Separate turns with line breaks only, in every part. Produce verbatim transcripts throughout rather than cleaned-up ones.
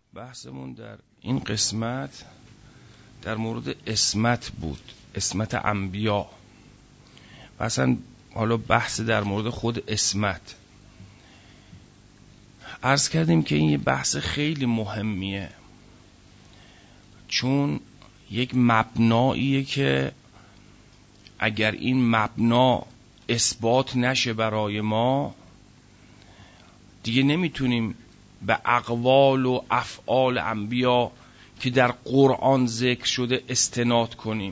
بحثمون در این قسمت در مورد عصمت بود، عصمت انبیا. و اصلا حالا بحث در مورد خود عصمت. عرض کردیم که این یه بحث خیلی مهمیه، چون یک مبناییه که اگر این مبنا اثبات نشه برای ما، دیگه نمیتونیم به اقوال و افعال انبیا که در قرآن ذکر شده استناد کنیم.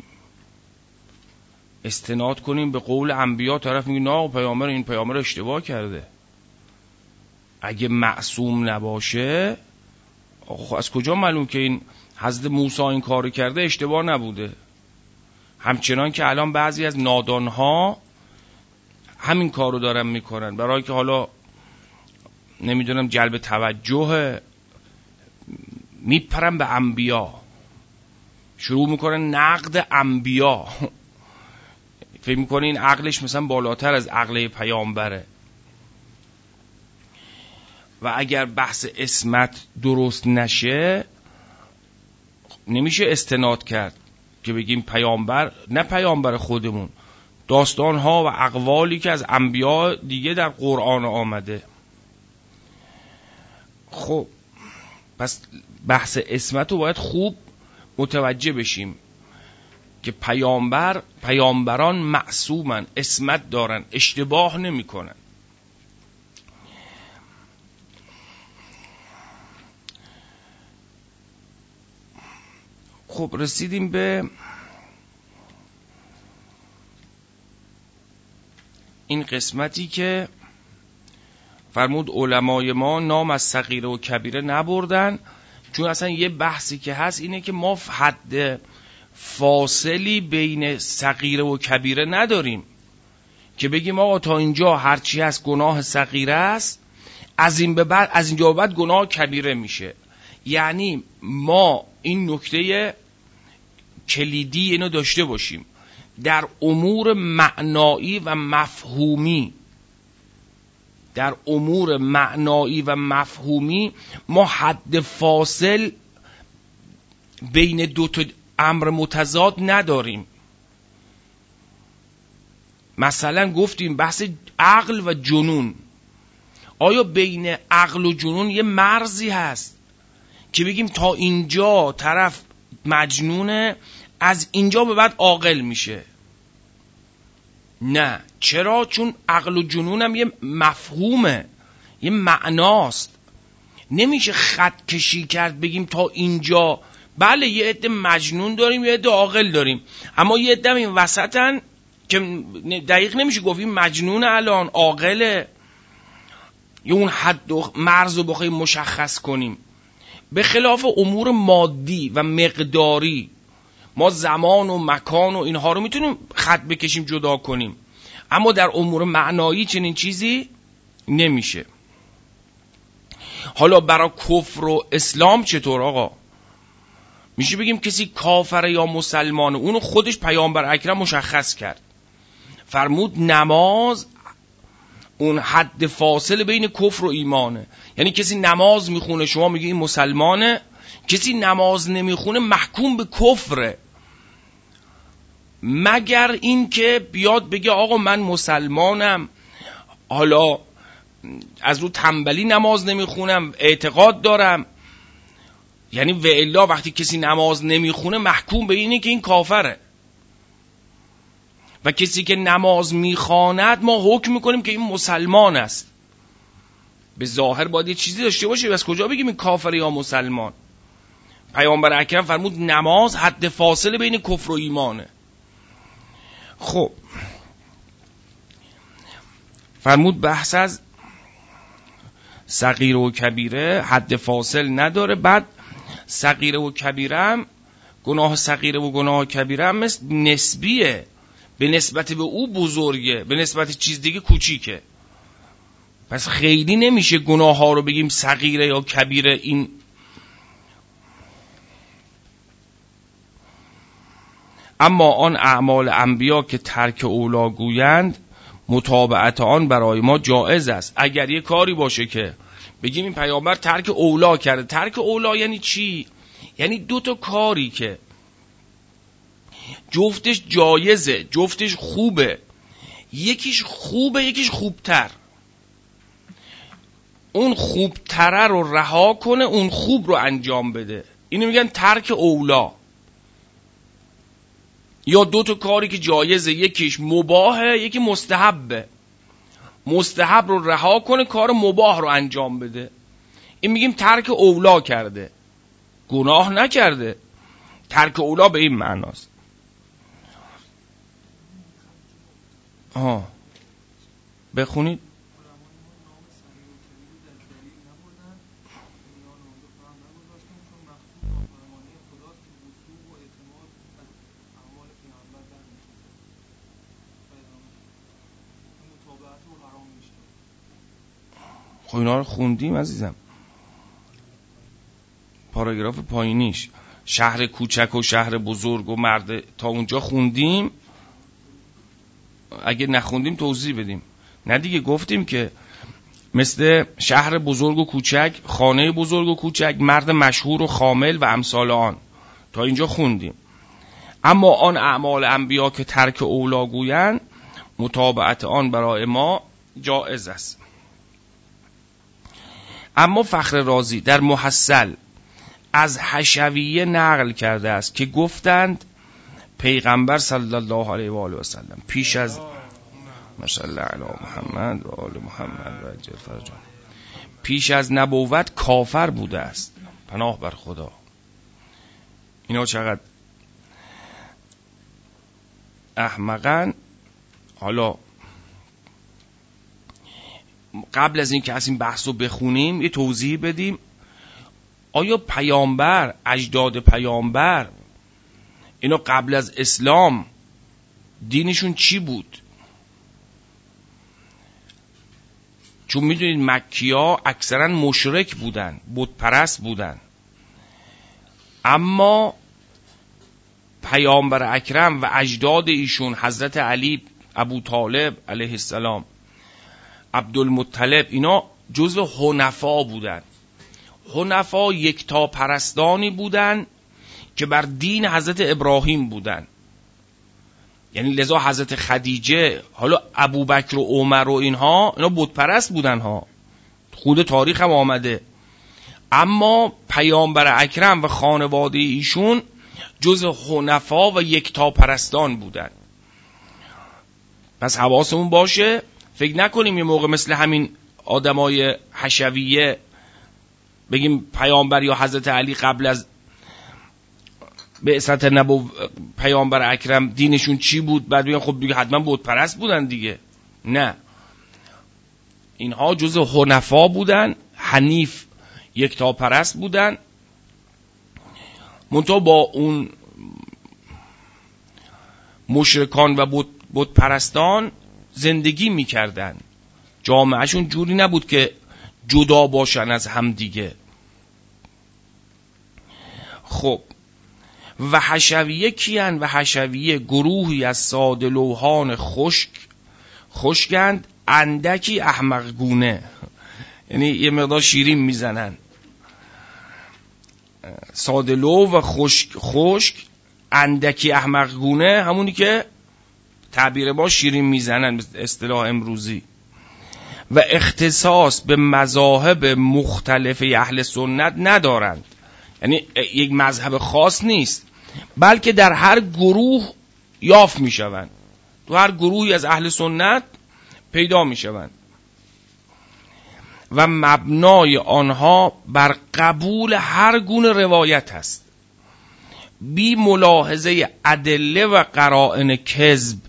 استناد کنیم به قول انبیا، طرف میگه نه پیامبر این پیامبر اشتباه کرده. اگه معصوم نباشه، از کجا معلوم که این حضرت موسی این کارو کرده اشتباه نبوده؟ همچنان که الان بعضی از نادانها همین کارو دارن میکنن، برای که حالا نمیدونم جلب توجه، میپرن به انبیا، شروع میکنن نقد انبیا. فکر میکنه این عقلش مثلا بالاتر از عقل پیامبره. و اگر بحث عصمت درست نشه، نمیشه استناد کرد که بگیم پیامبر، نه پیامبر خودمون، داستانها و اقوالی که از انبیا دیگه در قرآن آمده. خب پس بحث عصمت رو باید خوب متوجه بشیم که پیامبر پیامبران معصومن، عصمت دارن، اشتباه نمی کنن. خب رسیدیم به این قسمتی که فرمود علمای ما نام از صغیره و کبیره نبردن، چون اصلا یه بحثی که هست اینه که ما حد فاصلی بین صغیره و کبیره نداریم که بگیم آقا تا اینجا هرچی هست گناه صغیره است، از این به بعد از اینجا به بعد گناه کبیره میشه. یعنی ما این نکته کلیدی اینو داشته باشیم، در امور معنایی و مفهومی در امور معنایی و مفهومی ما حد فاصل بین دو تا امر متضاد نداریم. مثلا گفتیم بحث عقل و جنون، آیا بین عقل و جنون یه مرزی هست که بگیم تا اینجا طرف مجنونه، از اینجا به بعد عاقل میشه؟ نه. چرا؟ چون عقل و جنون هم یه مفهومه، یه معناست. نمیشه خط کشی کرد بگیم تا اینجا بله یه عده مجنون داریم یه عده عاقل داریم، اما یه عده این وسطن که دقیق نمیشه گفت این مجنون الان عاقله، یه اون حد و مرز رو بخوایم مشخص کنیم. به خلاف امور مادی و مقداری ما زمان و مکان و اینها رو میتونیم خط بکشیم جدا کنیم، اما در امور معنایی چنین چیزی نمیشه. حالا برای کفر و اسلام چطور آقا؟ میشه بگیم کسی کافر یا مسلمانه، اونو خودش پیامبر اکرم مشخص کرد، فرمود نماز اون حد فاصله بین کفر و ایمانه. یعنی کسی نماز میخونه شما میگی این مسلمانه، کسی نماز نمیخونه محکوم به کفره، مگر این که بیاد بگه آقا من مسلمانم، حالا از رو تنبلی نماز نمیخونم، اعتقاد دارم. یعنی و الا وقتی کسی نماز نمیخونه محکوم به اینه که این کافره، و کسی که نماز میخواند ما حکم میکنیم که این مسلمان است. به ظاهر باید یه چیزی داشته باشه، بس کجا بگیم این کافر یا مسلمان؟ پیامبر اکرم فرمود نماز حد فاصله بین کفر و ایمانه. خب فرمود بحث از صغیره و کبیره حد فاصل نداره. بعد صغیره و کبیره هم، گناه صغیره و گناه کبیره هم مثل نسبیه، به نسبت به او بزرگه، به نسبت چیز دیگه کوچیکه. پس خیلی نمیشه گناه ها رو بگیم صغیره یا کبیره. این اما آن اعمال انبیا که ترک اولا گویند، متابعت آن برای ما جائز است. اگر یه کاری باشه که بگیم این پیامبر ترک اولا کرده. ترک اولا یعنی چی؟ یعنی دو تا کاری که جفتش جایزه، جفتش خوبه، یکیش خوبه یکیش خوبتر، اون خوبتره رو رها کنه، اون خوب رو انجام بده، اینو میگن ترک اولا. یا دو تا کاری که جایزه، یکیش مباهه یکی مستحبه، مستحب رو رها کنه کار مباح رو انجام بده، این میگیم ترک اولا کرده، گناه نکرده. ترک اولا به این معناست. آه بخونید. خب اینا رو خوندیم عزیزم، پاراگراف پایینیش شهر کوچک و شهر بزرگ و مرد، تا اونجا خوندیم. اگه نخوندیم توضیح بدیم. نه دیگه، گفتیم که مثل شهر بزرگ و کوچک، خانه بزرگ و کوچک، مرد مشهور و خامل و امثال آن، تا اینجا خوندیم. اما آن اعمال انبیا که ترک اولا گویند، متابعت آن برای ما جائز است. اما فخر رازی در محصل از حشویه نقل کرده است که گفتند پیغمبر صلی الله علیه و آله و سلم پیش از ماشاءالله علی محمد و آل محمد و اجل فرجان، پیش از نبوت کافر بوده است. پناه بر خدا. اینا چقدر احمقن. حالا قبل از این که از این بحث رو بخونیم یه توضیح بدیم. آیا پیامبر، اجداد پیامبر، اینا قبل از اسلام دینشون چی بود؟ چون میدونید مکی‌ها اکثرا مشرک بودن، بت پرست بودن. اما پیامبر اکرم و اجداد ایشون حضرت علی، ابو طالب علیه السلام، عبدالمطلب، اینا جزو حنفا بودن. حنفا یکتا پرستانی بودن که بر دین حضرت ابراهیم بودن. یعنی لذا حضرت خدیجه، حالا ابوبکر و عمر و اینها، اینا بت پرست بودن ها، خود تاریخ هم آمده. اما پیامبر اکرم و خانواده ایشون جزو حنفا و یکتا پرستان بودن. پس حواسمون باشه، فکر نکنیم یه موقع مثل همین آدمای حشویه بگیم پیامبر یا حضرت علی قبل از بعثت نبو پیامبر اکرم دینشون چی بود، بعد بگیم خب دیگه حتما بت پرست بودن دیگه. نه، اینها جزء حنفا بودن، حنیف، یکتا پرست بودن. منتها با اون مشرکان و بت بت پرستان زندگی میکردن. جامعهشون جوری نبود که جدا باشن از هم دیگه. خب و حشویه کیان؟ و حشویه گروهی از ساده لوحان خشک خشکند، اندکی احمق گونه. یعنی یه مقدار شیرین میزنن. ساده لوح و خشک خشک، اندکی احمق گونه، همونی که تعبیر ما شیرین میزنن، اصطلاح امروزی. و اختصاص به مذاهب مختلف اهل سنت ندارند. یعنی یک مذهب خاص نیست، بلکه در هر گروه یافت میشوند. تو هر گروهی از اهل سنت پیدا میشوند و مبنای آنها بر قبول هر گونه روایت است، بی ملاحظه ادله و قرائن کذب.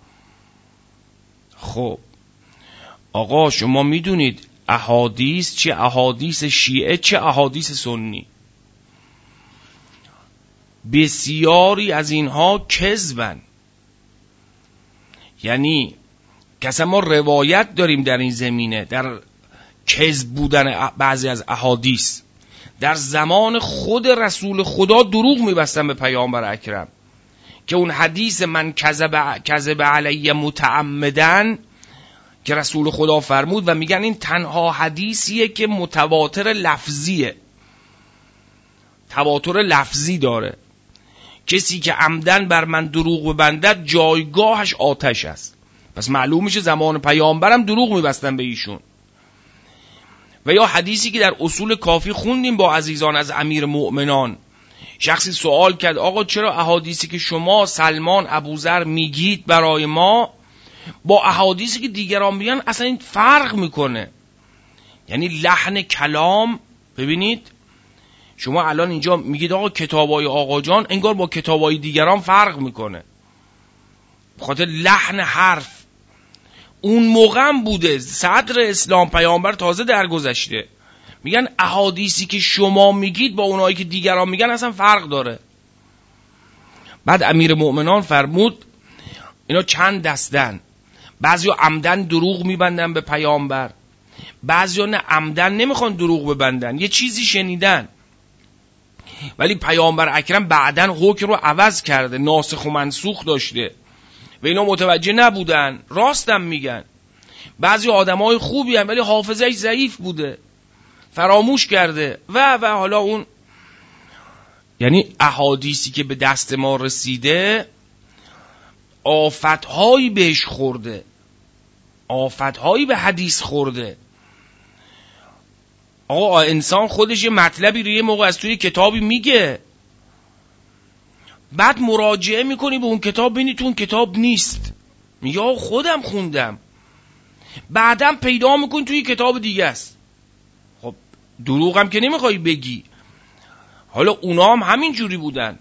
خب آقا شما میدونید احادیث، چه احادیث شیعه چه احادیث سنی، بسیاری از اینها کذبن. یعنی کسا ما روایت داریم در این زمینه، در کذب بودن بعضی از احادیث. در زمان خود رسول خدا دروغ میبستن به پیامبر اکرم که اون حدیث من کذب کذب علی متعمدن، که رسول خدا فرمود و میگن این تنها حدیثیه که متواتر لفظیه، تواتر لفظی داره. کسی که عمدن بر من دروغ ببندد جایگاهش آتش است. پس معلوم میشه زمان پیامبرم دروغ میبستن به ایشون. و یا حدیثی که در اصول کافی خوندیم با عزیزان از امیر مؤمنان، شخصی سوال کرد آقا چرا احادیثی که شما سلمان ابوذر میگید برای ما با احادیثی که دیگران میگن اصلا این فرق میکنه؟ یعنی لحن کلام. ببینید شما الان اینجا میگید آقا کتابای آقا جان انگار با کتابای دیگران فرق میکنه، بخاطر لحن حرف. اون موقع هم بوده، صدر اسلام پیامبر تازه درگذشته، میگن احادیثی که شما میگید با اونایی که دیگران میگن اصلا فرق داره. بعد امیر مؤمنان فرمود اینا چند دستن، بعضیا عمدن دروغ میبندن به پیامبر، بعضیا نه عمدن نمیخوان دروغ ببندن، یه چیزی شنیدن ولی پیامبر اکرم بعدن حکم رو عوض کرده، ناسخ و منسوخ داشته و اینا متوجه نبودن، راستم میگن. بعضی آدمای خوبی هم ولی حافظه‌اش ضعیف بوده، فراموش کرده و و حالا اون، یعنی احادیثی که به دست ما رسیده آفتهایی بهش خورده، آفتهایی به حدیث خورده. آقا انسان خودش یه مطلبی رو یه موقع از توی کتابی میگه، بعد مراجعه میکنی به اون کتاب بینی تو اون کتاب نیست، یا خودم خوندم، بعدم پیدا میکنی توی کتاب دیگه است. خب دروغ هم که نمیخوای بگی. حالا اونا هم همین جوری بودن.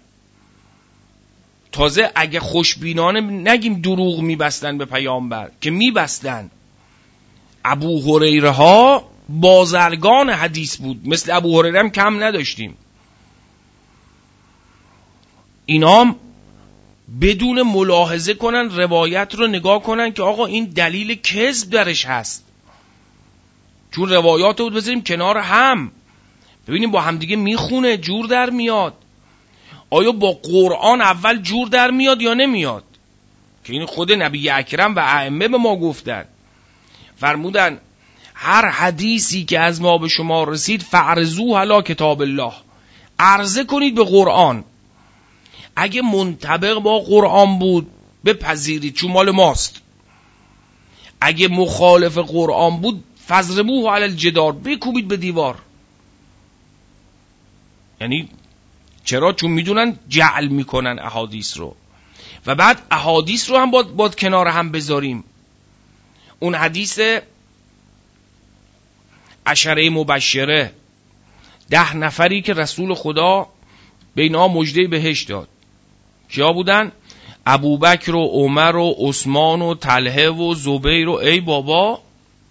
تازه اگه خوشبینانه نگیم دروغ میبستن به پیامبر، که میبستن. ابو هریره ها بازرگان حدیث بود، مثل ابو هریره هم کم نداشتیم. اینام بدون ملاحظه کنن روایت رو نگاه کنن که آقا این دلیل کذب درش هست، چون روایات رو بذاریم کنار هم ببینیم با همدیگه میخونه، جور در میاد. آیا با قرآن اول جور در میاد یا نمیاد؟ که این خود نبی اکرم و ائمه به ما گفتن، فرمودن هر حدیثی که از ما به شما رسید فعرضوه علی کتاب الله، عرضه کنید به قرآن. اگه منطبق با قرآن بود بپذیرید چون مال ماست، اگه مخالف قرآن بود فضربوه علی الجدار، بکوبید به دیوار. یعنی چرا؟ چون میدونن جعل میکنن احادیث رو. و بعد احادیث رو هم باید, باید کنار هم بذاریم. اون حدیث عشره مبشره، ده نفری که رسول خدا به اینا مژده بهشت داد، کیا بودن؟ ابوبکر و عمر و عثمان و طلحه و زبیر و ای بابا.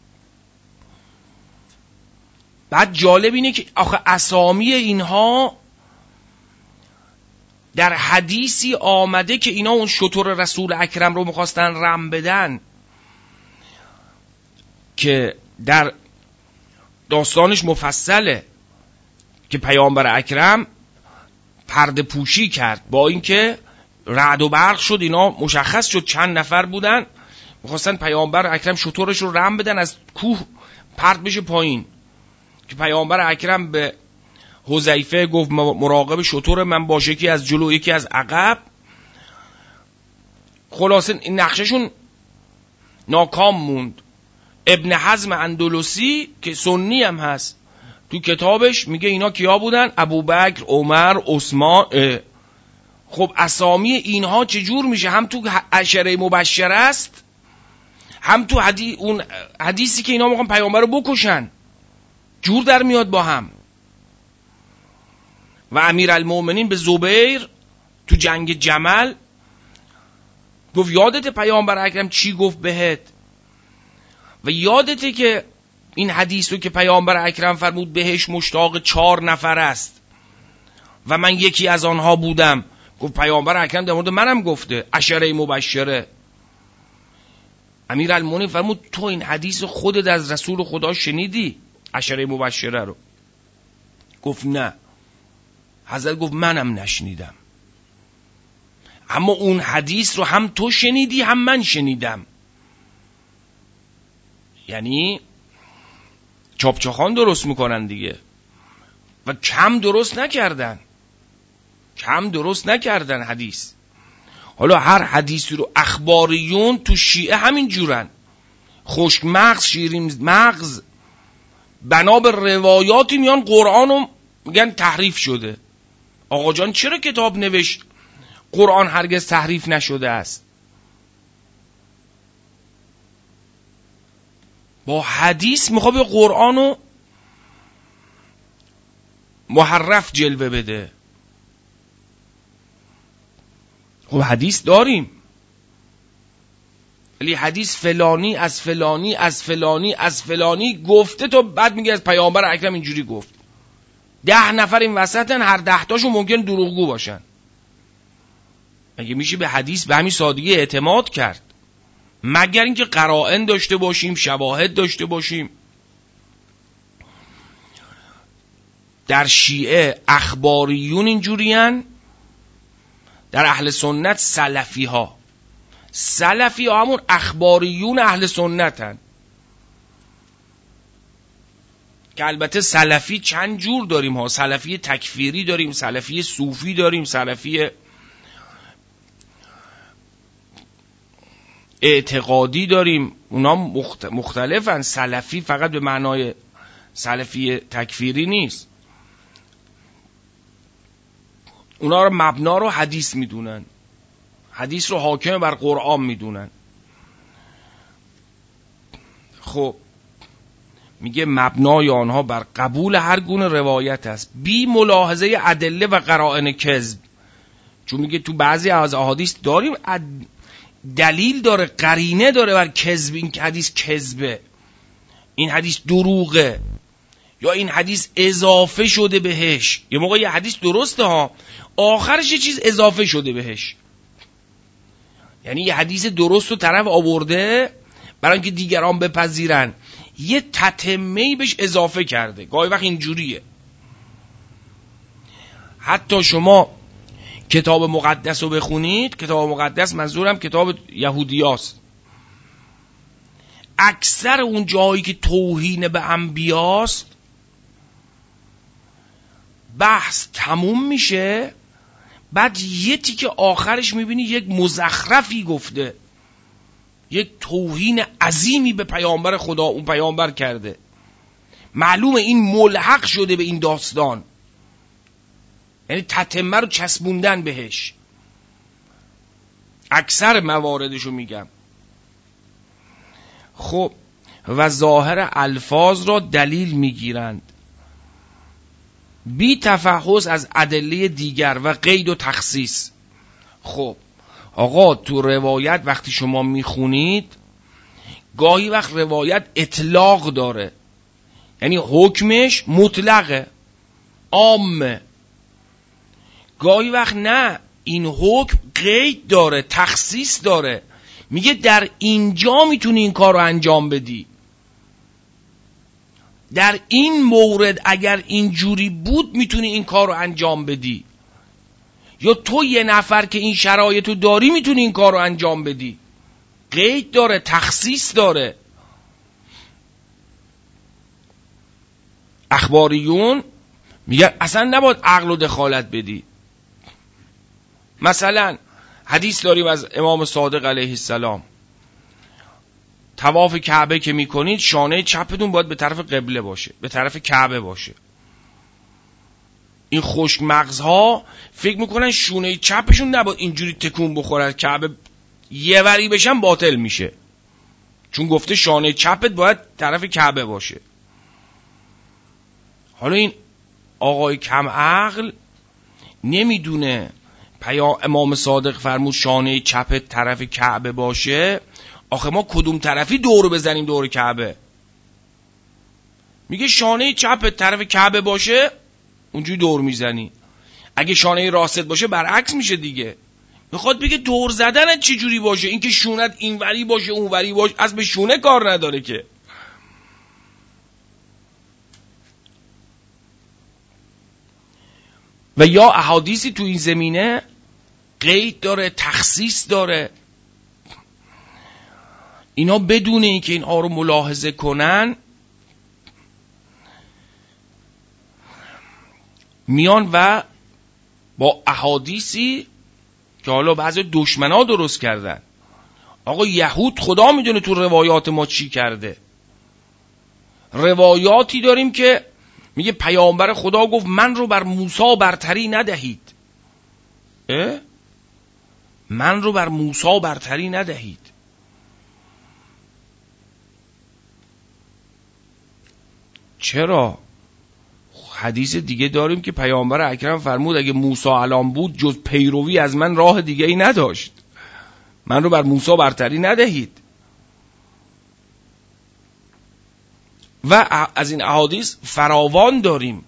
بعد جالب اینه که آخه اسامی اینها در حدیثی آمده که اینا اون شتر رسول اکرم رو میخواستن رم بدن، که در داستانش مفصله که پیامبر اکرم پرده پوشی کرد، با اینکه رعد و برق شد، اینا مشخص شد چند نفر بودن میخواستن پیامبر اکرم شترش رو رم بدن، از کوه پرد بشه پایین، که پیامبر اکرم به حذیفه گفت مراقب شتر من باش، یکی از جلو یکی از عقب. خلاصه این نقششون ناکام موند. ابن حزم اندلسی که سنی هم هست تو کتابش میگه اینا کیا بودن؟ ابوبکر، عمر، عثمان. خب اسامی اینها چجور میشه؟ هم تو عشره مبشره است، هم تو حدیث اون حدیثی که اینا میخوان پیامبر رو بکشن، جور در میاد با هم. و امیرالمومنین به زبیر تو جنگ جمل گفت یادت پیامبر اکرم چی گفت بهت؟ و یادته که این حدیث رو که پیامبر اکرم فرمود بهش مشتاق چهار نفر است و من یکی از آنها بودم. گفت پیامبر اکرم در مورد منم گفته، عشره مبشره. امیرالمومنین فرمود تو این حدیث خودت از رسول خدا شنیدی، عشره مبشره رو؟ گفت نه. حضرت گفت منم نشنیدم، اما اون حدیث رو هم تو شنیدی هم من شنیدم. یعنی چاپچاخان درست میکنن دیگه و کم درست نکردن، کم درست نکردن حدیث. حالا هر حدیثی رو اخباریون تو شیعه همین جورن، خشک مغز شیرین مغز، بنا به روایاتی میان قرآنو میگن تحریف شده. آقا جان چرا کتاب نوشت قرآن هرگز تحریف نشده است؟ با حدیث میخواد به قرآنو محرف جلوه بده. خب حدیث داریم، ولی حدیث فلانی از فلانی از فلانی از فلانی گفته، تو بعد میگه از پیامبر اکرم اینجوری گفت. ده نفر این وسطن، هر ده تاشو ممکن دروغگو باشن. مگه میشه به حدیث به همین سادگی اعتماد کرد؟ مگر اینکه قرائن داشته باشیم، شواهد داشته باشیم. در شیعه اخباریون اینجورین، در اهل سنت سلفی ها. سلفی ها همون اخباریون اهل سنتن که البته سلفی چند جور داریم ها. سلفی تکفیری داریم، سلفی صوفی داریم، سلفی اعتقادی داریم، اونا مختلفن. سلفی فقط به معنای سلفی تکفیری نیست. اونا رو مبنا رو حدیث میدونن، حدیث رو حاکم بر قرآن میدونن. خب میگه مبنای آنها بر قبول هر گونه روایت است بی ملاحظه ادله و قرائن کذب. چون میگه تو بعضی از احادیث داریم دلیل داره، قرینه داره بر کذب، این حدیث کذبه، این حدیث دروغه، یا این حدیث اضافه شده بهش. یه موقع یه حدیث درسته ها، آخرش یه چیز اضافه شده بهش. یعنی یه حدیث درست رو طرف آورده برای اینکه دیگران بپذیرن، یه تتمه‌ای بهش اضافه کرده. گاهی وقت اینجوریه. حتی شما کتاب مقدس رو بخونید، کتاب مقدس منظورم کتاب یهودیاست، اکثر اون جایی که توهین به انبیاست بحث تموم میشه، بعد یه تیکه آخرش میبینی یک مزخرفی گفته، یک توهین عظیمی به پیامبر خدا اون پیامبر کرده. معلومه این ملحق شده به این داستان، یعنی تتمه رو چسبوندن بهش. اکثر مواردشو میگم. خب و ظاهر الفاظ را دلیل میگیرند بی تفحص از ادله دیگر و قید و تخصیص. خب آقا تو روایت وقتی شما میخونید، گاهی وقت روایت اطلاق داره، یعنی حکمش مطلقه، عامه. گاهی وقت نه، این حکم قید داره، تخصیص داره، میگه در اینجا میتونی این کار رو انجام بدی، در این مورد اگر اینجوری بود میتونی این کار رو انجام بدی، یا تو یه نفر که این شرایطو داری میتونی این کار رو انجام بدی. قید داره، تخصیص داره. اخباریون میگن اصلا نباید عقل و دخالت بدی. مثلا حدیث داریم از امام صادق علیه السلام، طواف کعبه که میکنید شانه چپتون باید به طرف قبله باشه، به طرف کعبه باشه. این خشک مغزها فکر میکنن شونه چپشون نباید اینجوری تکون بخوره از کعبه، یه وری بشن باطل میشه، چون گفته شانه چپت باید طرف کعبه باشه. حالا این آقای کم عقل نمیدونه پیام امام صادق فرمود شانه چپت طرف کعبه باشه، آخه ما کدوم طرفی دور بزنیم دور کعبه؟ میگه شانه چپت طرف کعبه باشه اونجوری دور میزنی، اگه شانه راست باشه برعکس میشه دیگه. میخواد بگه دور زدن چه جوری باشه، اینکه شونت اینوری باشه اونوری باشه از به شونه کار نداره که. و یا احادیثی تو این زمینه قید داره، تخصیص داره. اینا بدون اینکه اینها رو ملاحظه کنن میان و با احادیثی که حالا بعضی دشمنا درست کردن، آقا یهود خدا میدونه تو روایات ما چی کرده. روایاتی داریم که میگه پیامبر خدا گفت من رو بر موسی برتری ندهید. اه؟ من رو بر موسی برتری ندهید. چرا؟ حدیث دیگه داریم که پیامبر اکرم فرمود اگه موسی الان بود جز پیروی از من راه دیگه ای نداشت. من رو بر موسی برتری ندهید. و از این احادیث فراوان داریم،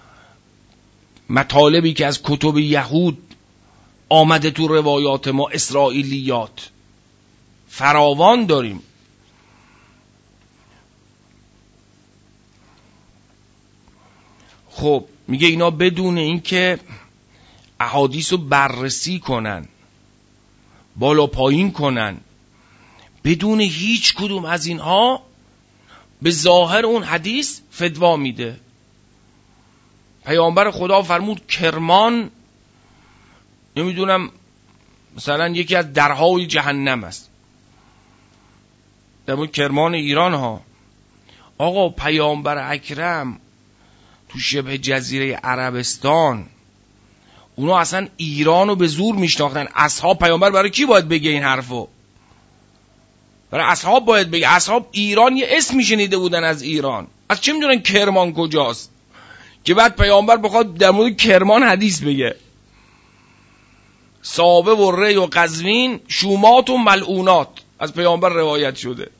مطالبی که از کتب یهود آمده تو روایات ما، اسرائیلیات فراوان داریم. خب میگه اینا بدون این که احادیث رو بررسی کنن، بالا پایین کنن، بدون هیچ کدوم از اینها به ظاهر اون حدیث فتوا میده. پیامبر خدا فرمود کرمان نمیدونم مثلا یکی از درهای جهنم است، در مورد کرمان ایران ها. آقا پیامبر اکرم تو شبه جزیره عربستان اونا اصلا ایرانو به زور میشناختن. اصحاب پیامبر برای کی باید بگه این حرفو؟ برای اصحاب باید بگه. اصحاب ایران یه اسم میشنیده بودن از ایران، از چه میدونن کرمان کجاست که بعد پیامبر بخواد در مورد کرمان حدیث بگه؟ سابه و ری و قزوین شومات و ملعونات از پیامبر روایت شده.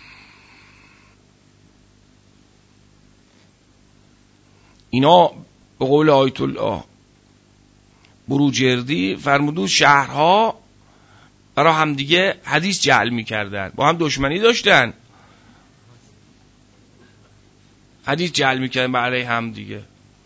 اینا به قول آیت الله بروجردی فرمودو شهرها برای همدیگه حدیث جعل میکردن، با هم دشمنی داشتن، حدیث جعل میکردن برای همدیگه.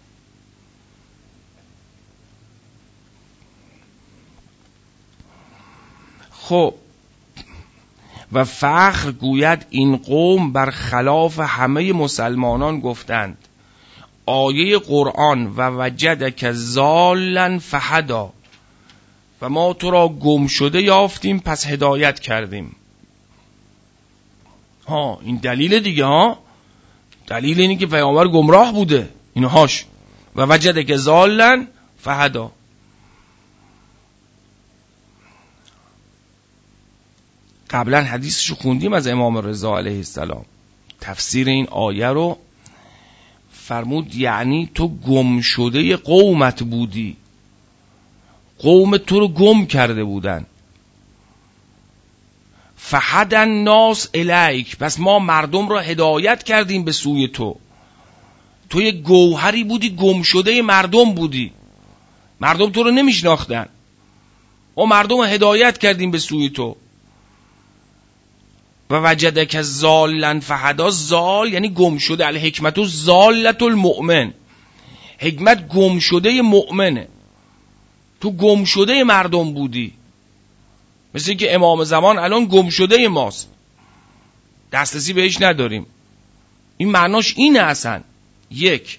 خب و فخر گوید این قوم بر خلاف همه مسلمانان گفتند آیه قرآن و وجدک ضالا فهدا، و ما تو را گم شده یافتیم پس هدایت کردیم. ها این دلیل دیگه، ها دلیل اینی که پیامبر گمراه بوده اینهاش. و وجدک ضالا فهدا. قبلا حدیثشو خوندیم از امام رضا علیه السلام، تفسیر این آیه رو فرمود یعنی تو گم شده قومت بودی، قوم تو رو گم کرده بودن. فهد الناس الیک، پس ما مردم رو هدایت کردیم به سوی تو. تو یه گوهری بودی، گم شده مردم بودی، مردم تو رو نمیشناختن، ما مردم رو هدایت کردیم به سوی تو. و وجدک ضالا فهدا، زال یعنی گم شده، الحکمت ضالت المؤمن، حکمت گم شده مؤمنه. تو گم شده مردم بودی، مثل اینکه امام زمان الان گم شده ماست، دسترسی بهش نداریم. این معناش اینه اصلا. یک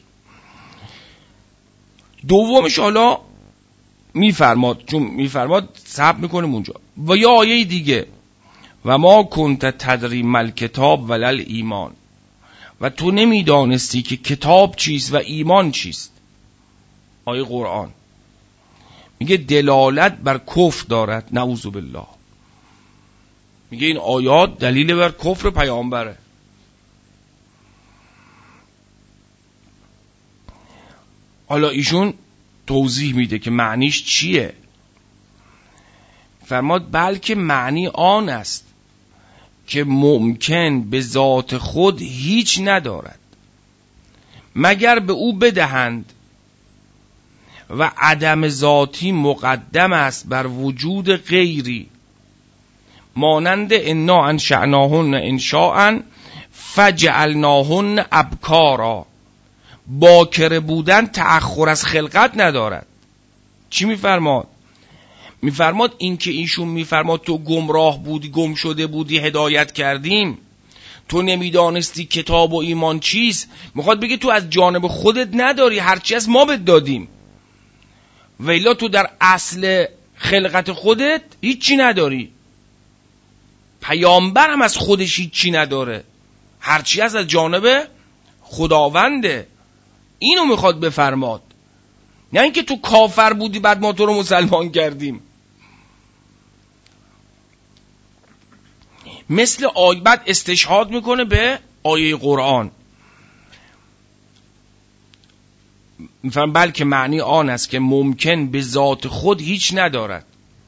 دومش حالا میفرماد، چون میفرماد صحب میکنیم اونجا. و یا آیه دیگه و ما کنت تدری مل کتاب ولل ایمان، و تو نمیدانستی که کتاب چیست و ایمان چیست. آیه قرآن میگه دلالت بر کفر دارد، نعوذ بالله. میگه این آیات دلیل بر کفر پیامبره. حالا ایشون توضیح میده که معنیش چیه. فرماد بلکه معنی آن است که ممکن به ذات خود هیچ ندارد مگر به او بدهند، و عدم ذاتی مقدم است بر وجود غیری، مانند انا انشأناهن انشاء فجعلناهن ابکارا. باکره بودن تأخر از خلقت ندارد. چی میفرماد؟ میفرماد این که ایشون میفرماد تو گمراه بودی، گم شده بودی، هدایت کردیم، تو نمیدانستی کتاب و ایمان چیست. میخواد بگه تو از جانب خودت نداری، هرچی از ما بهت دادیم، ویلا تو در اصل خلقت خودت هیچی نداری. پیامبر هم از خودش هیچی نداره، هرچی از از جانب خداونده. اینو میخواد بفرماد، نه اینکه تو کافر بودی بعد ما تو رو مسلمان کردیم. مثل آیه بعد استشهاد میکنه به آیه قرآن، میفهم بلکه معنی آن است که ممکن به ذات خود هیچ ندارد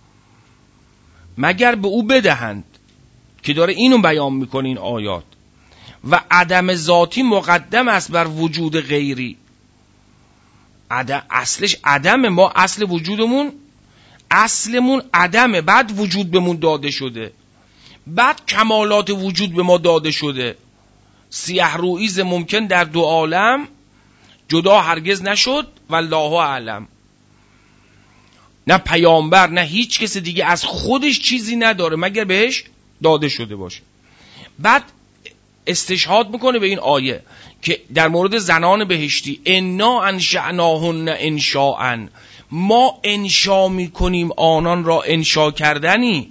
مگر به او بدهند، که داره اینو بیان میکنه این آیات. و عدم ذاتی مقدم است بر وجود غیری. عدم اصلش عدمه، ما اصل وجودمون اصلمون عدمه، بعد وجود بهمون داده شده، بعد کمالات وجود به ما داده شده. سیه رویز ممکن در دو عالم جدا هرگز نشد والله اعلم. نه پیامبر نه هیچ کس دیگه از خودش چیزی نداره مگر بهش داده شده باشه. بعد استشهاد میکنه به این آیه که در مورد زنان بهشتی، انا انشأناهن انشاء، ما انشا میکنیم آنان را انشا کردنی،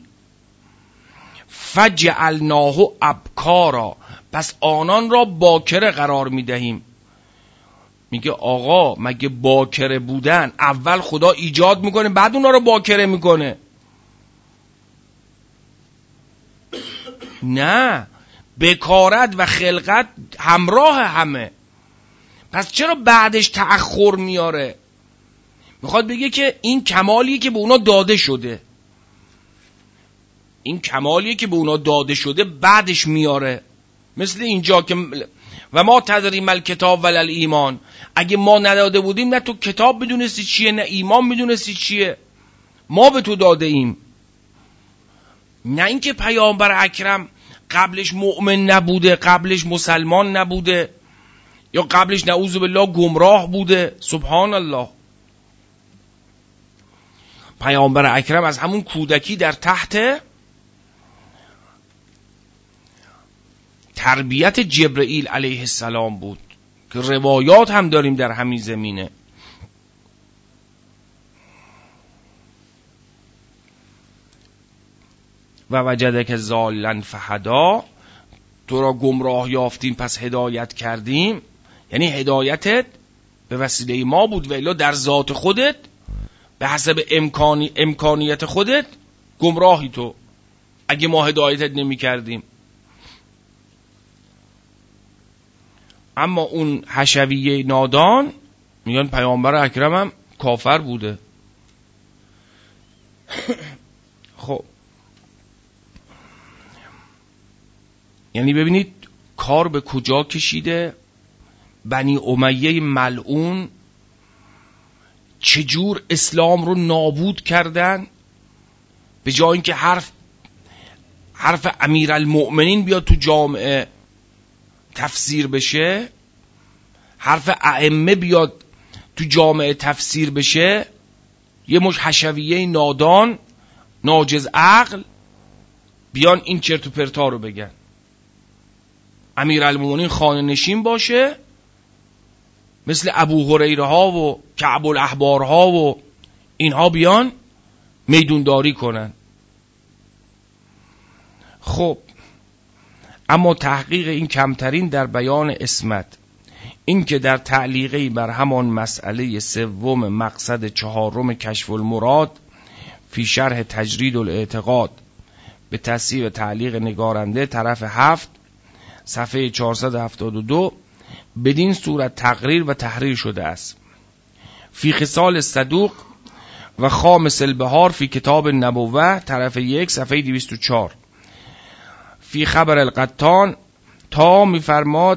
فجعلناه ابکارا، پس آنان را باکره قرار میدهیم. میگه آقا مگه باکره بودن اول خدا ایجاد میکنه بعد اونا رو باکره میکنه؟ نه، بکارت و خلقت همراه همه، پس چرا بعدش تأخر میاره؟ میخواد بگه که این کمالیه که به اونا داده شده، این کمالیه که به اونا داده شده بعدش میاره. مثل اینجا که و ما تدری مل کتاب ولل ایمان، اگه ما نداده بودیم نه تو کتاب میدونستی چیه نه ایمان میدونستی چیه، ما به تو داده ایم. نه اینکه پیامبر اکرم قبلش مؤمن نبوده، قبلش مسلمان نبوده، یا قبلش نعوذ بالله گمراه بوده. سبحان الله. پیامبر اکرم از همون کودکی در تحت تربیت جبرئیل علیه السلام بود که روایات هم داریم در همین زمینه. و وجدک ضالا فهدا، تو را گمراه یافتیم پس هدایت کردیم، یعنی هدایتت به وسیله ما بود، و الا در ذات خودت به حسب امکانی امکانیت خودت گمراهی تو اگه ما هدایتت نمی کردیم. اما اون حشویه نادان میگن پیامبر اکرم هم کافر بوده. خب یعنی ببینید کار به کجا کشیده. بنی امیه ملعون چجور اسلام رو نابود کردن، به جای اینکه حرف حرف امیرالمؤمنین بیاد تو جامعه تفسیر بشه، حرف ائمه بیاد تو جامعه تفسیر بشه، یه مش حشویه نادان ناجز عقل بیان این چرت و پرتا رو بگن. امیرالمؤمنین خانه نشین باشه، مثل ابو هریره ها و کعب الاحبار ها و اینها بیان میدونداری کنن. خب اما تحقیق این کمترین در بیان عصمت، این که در تعلیقی بر همان مسئله سوم مقصد چهارم کشف المراد فی شرح تجرید الاعتقاد به تصحیح تعلیق نگارنده طرف هفت صفحه چهارصد و هفتاد و دو بدین صورت تقریر و تحریر شده است. فی خصال صدوق و خامس البهار فی کتاب نبوه طرف یک صفحه دویست و چهار. فی خبر القطان تا میفرماد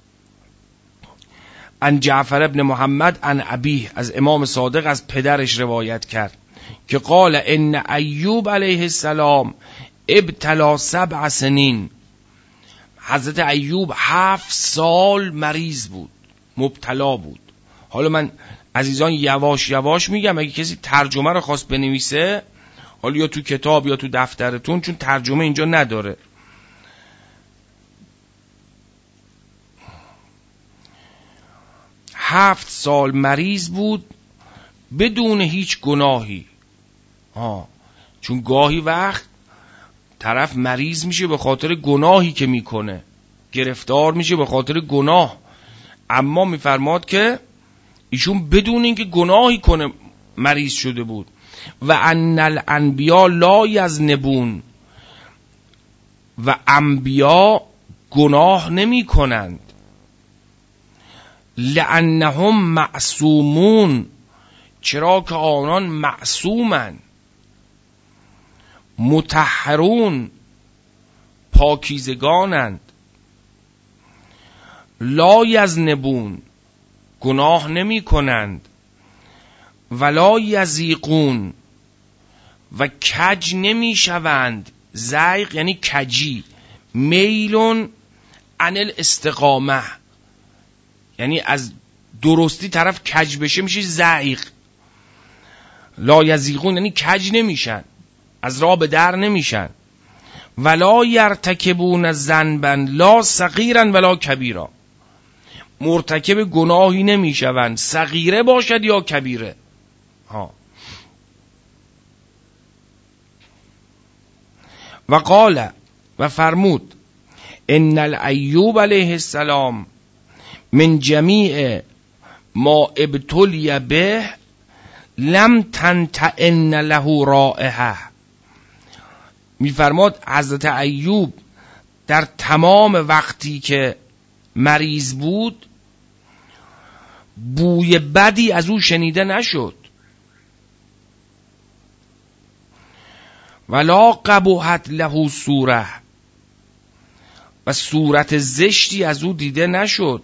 ان جعفر ابن محمد ان ابیه، از امام صادق از پدرش روایت کرد که قال ان ایوب علیه السلام ابتلا سبع سنین، حضرت ایوب هفت سال مریض بود، مبتلا بود. حالا من عزیزان یواش یواش میگم، اگه کسی ترجمه رو خواست بنویسه حالا یا تو کتاب یا تو دفترتون، چون ترجمه اینجا نداره. هفت سال مریض بود بدون هیچ گناهی. آه. چون گاهی وقت طرف مریض میشه به خاطر گناهی که میکنه، گرفتار میشه به خاطر گناه، اما میفرماد که ایشون بدون اینکه گناهی کنه مریض شده بود. و ان الانبیا لا یذنبون، و انبیا گناه نمی کنند. لانهم معصومون، چرا که آنان معصومند. مطهرون، پاکیزگانند. لا یذنبون، گناه نمی کنند. ولا یزیقون، و کج نمی شوند. زیغ یعنی کجی. میلون عن الاستقامه، یعنی از درستی طرف کج بشه میشه زیغ. لا یزیقون یعنی کج نمیشن، از راه به در نمیشن. ولا یرتکبون ذنبا لا صغیرا ولا کبیرا، مرتکب گناهی نمیشوند، صغیره باشد یا کبیره. ها. و قال، و فرمود، ان الایوب علیه السلام من جمیع ما ابتلی به لم تنتئن له رائحه. میفرماد حضرت ایوب در تمام وقتی که مریض بود بوی بدی از او شنیده نشد. ولا قبحت له صوره، و صورت زشتی از او دیده نشد.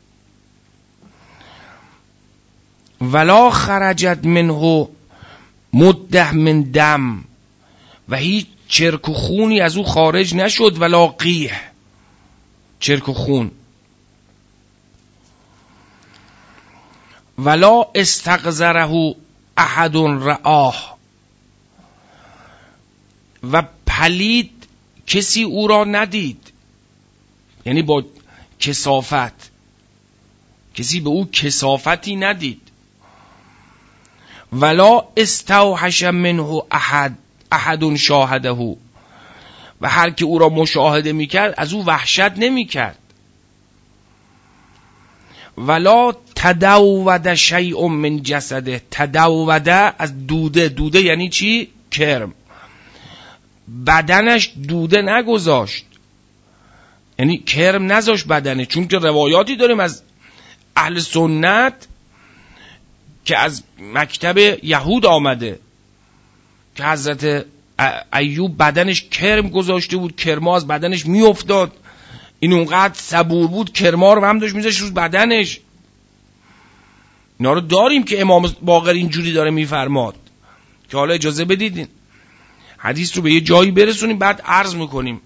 ولا خرجت منه مده من دم، و هیچ چرک و خونی از او خارج نشد. ولا قیح، چرک و خون. ولا استقذره احد رآه، و پلید کسی او را ندید، یعنی با کثافت، کسی به او کثافتی ندید. ولا استوحش منه احد احد شاهده، و هر که او را مشاهده میکرد از او وحشت نمیکرد. ولا تدود شیء من جسده، تدوده از دوده، دوده یعنی چی؟ کرم. بدنش دوده نگذاشت، یعنی کرم نذاشت بدنه. چون که روایاتی داریم از اهل سنت که از مکتب یهود آمده که حضرت ایوب بدنش کرم گذاشته بود، کرما از بدنش می افتاد. این اونقدر صبور بود کرما رو هم داشت میذاشت روز بدنش. اینا رو داریم که امام باقر اینجوری داره میفرماد که حالا اجازه بدید حدیث رو به یه جایی برسونیم بعد عرض میکنیم.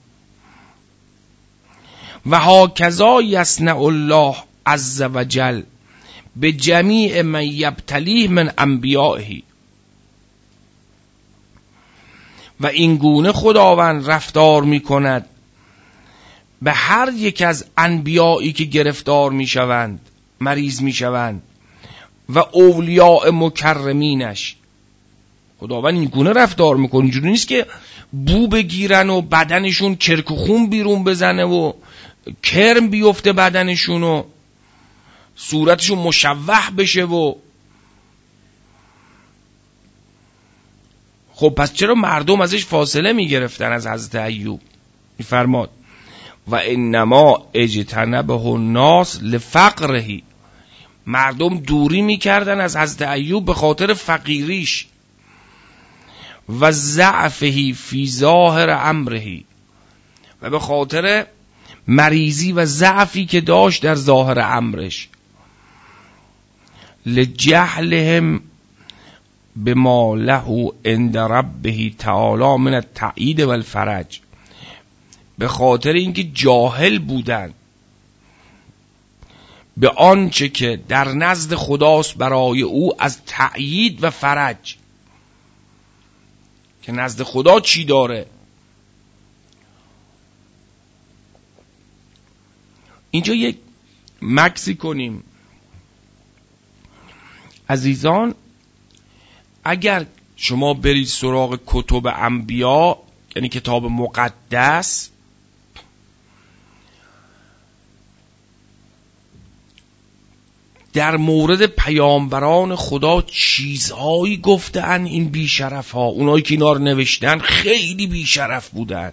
و هاکذا یصنع الله عز وجل به جمیع من یبتلیه من انبیائه، و این گونه خداوند رفتار میکند به هر یک از انبیایی که گرفتار میشوند، مریض میشوند، و اولیاء مکرمینش. خداوند این گونه رفتار میکنه. اینجوری نیست که بو بگیرن و بدنشون چرک و خون بیرون بزنه و کرم بیفته بدنشون و صورتشون مشوه بشه. و خب پس چرا مردم ازش فاصله میگرفتن از حضرت ایوب؟ میفرماد و انما اجتنبه الناس لفقره، مردم دوری میکردن از حضرت ایوب به خاطر فقیریش. و ضعفه فی ظاهر امره، و به خاطر مریضی و ضعفی که داشت در ظاهر امرش. لجهلهم بما له عند ربه تعالی من التأیید و الفرج، به خاطر اینکه جاهل بودند به آنچه که در نزد خداست برای او از تأیید و فرج. که نزد خدا چی داره. اینجا یک مکسی کنیم عزیزان. اگر شما برید سراغ کتب انبیا، یعنی کتاب مقدس، در مورد پیامبران خدا چیزهایی گفتن. این بیشرف ها، اونایی که اینا رو نوشتن خیلی بیشرف بودن،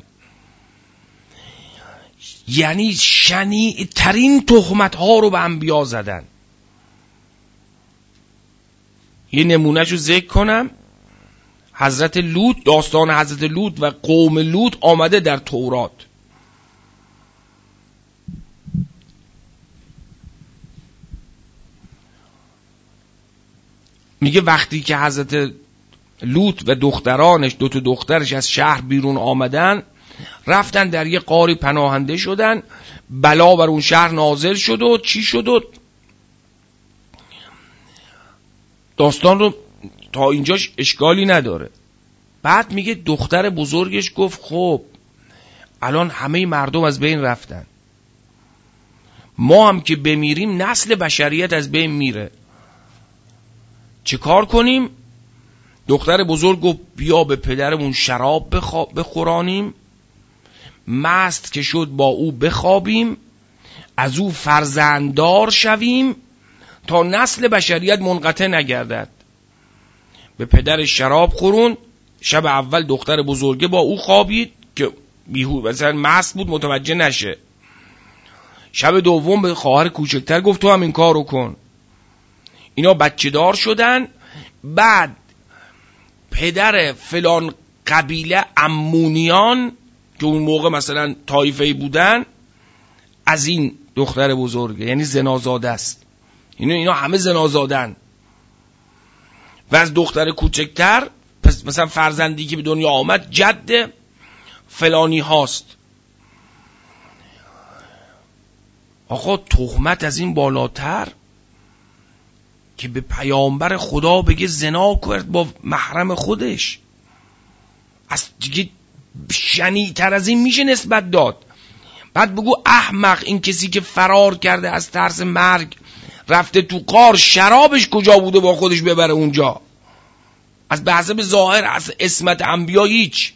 یعنی شنیع ترین تهمت ها رو به انبیا زدن. یه نمونهشو ذکر کنم. حضرت لوط، داستان حضرت لوط و قوم لوط آمده در تورات. میگه وقتی که حضرت لوط و دخترانش، دو تا دخترش از شهر بیرون آمدن، رفتن در یه غاری پناهنده شدن، بلا بر اون شهر نازل شد و چی شد و داستان رو تا اینجاش اشکالی نداره. بعد میگه دختر بزرگش گفت خب الان همه مردم از بین رفتن، ما هم که بمیریم نسل بشریت از بین میره، چه کار کنیم؟ دختر بزرگ گفت بیا به پدرمون شراب بخورانیم، مست که شد با او بخوابیم، از او فرزنددار شویم تا نسل بشریت منقطع نگردد. به پدر شراب خوروند. شب اول دختر بزرگه با او خوابید که بیهوش مثلا مست بود متوجه نشه. شب دوم به خواهر کوچکتر گفت تو هم این کارو کن. اینا بچه دار شدن. بعد پدر فلان قبیله امونیان که اون موقع مثلا طایفه‌ای بودن از این دختر بزرگه، یعنی زنازاده است. اینا اینا همه زنازادن. و از دختر کوچکتر پس مثلا فرزندی که به دنیا آمد جد فلانی هاست. آقا تهمت از این بالاتر که به پیامبر خدا بگه زنا کرد با محرم خودش، از دیگه شنیع‌تر از این میشه نسبت داد. بعد بگو احمق، این کسی که فرار کرده از ترس مرگ رفته تو غار، شرابش کجا بوده با خودش ببره اونجا؟ از به حسب ظاهر از عصمت انبیا هیچ.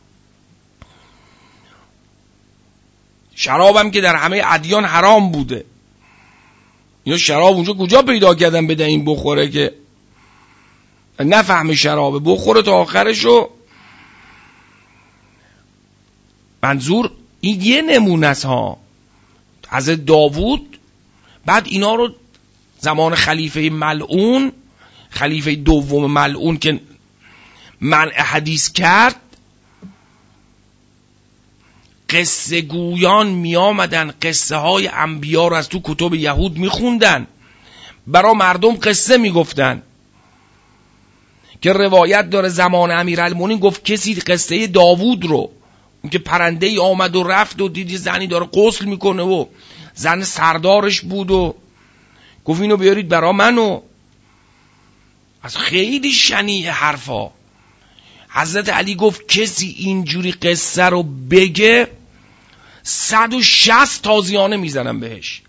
شرابم که در همه ادیان حرام بوده، یا شراب اونجا کجا پیدا کردن بده این بخوره که نفهمه شرابه، بخوره تا آخرشو. منظور این یه نمونه است ها. حضرت داوود بعد اینا رو زمان خلیفه ملعون، خلیفه دوم ملعون که منع حدیث کرد، قصه گویان می آمدن قصه های انبیا رو از تو کتب یهود می خوندن، برا مردم قصه می گفتن. که روایت داره زمان امیرالمومنین گفت کسی قصه داوود رو، اون که پرنده ای آمد و رفت و دیدی زنی داره غسل میکنه و زن سردارش بود و گفت اینو بیارید برا منو. از خیلی شنیع حرفا. حضرت علی گفت کسی اینجوری قصه رو بگه صد و شصت تازیانه میزنم بهش.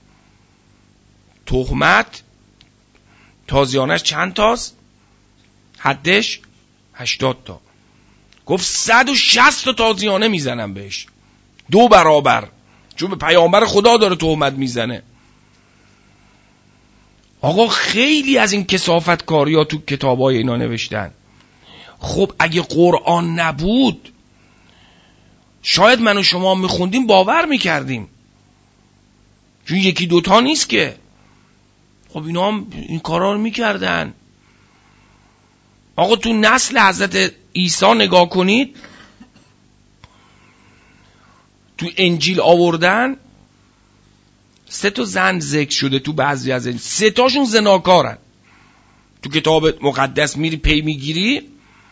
تهمت تازیانش چند تاست؟ حدش هشتاد تا. گفت صد و شصت تا تازیانه میزنم بهش، دو برابر، چون به پیامبر خدا داره تهمت میزنه. آقا خیلی از این کثافت کاری ها تو کتابای اینا نوشتن. خب اگه قرآن نبود شاید من و شما میخوندیم باور میکردیم، چون یکی دوتا نیست که. خب اینا هم این کارا رو میکردن. آقا تو نسل حضرت عیسی نگاه کنید، تو انجیل آوردن سه تا زن ذکر شده تو بعضی از این، سه تاشون زناکارن. تو کتاب مقدس میری پی میگیری،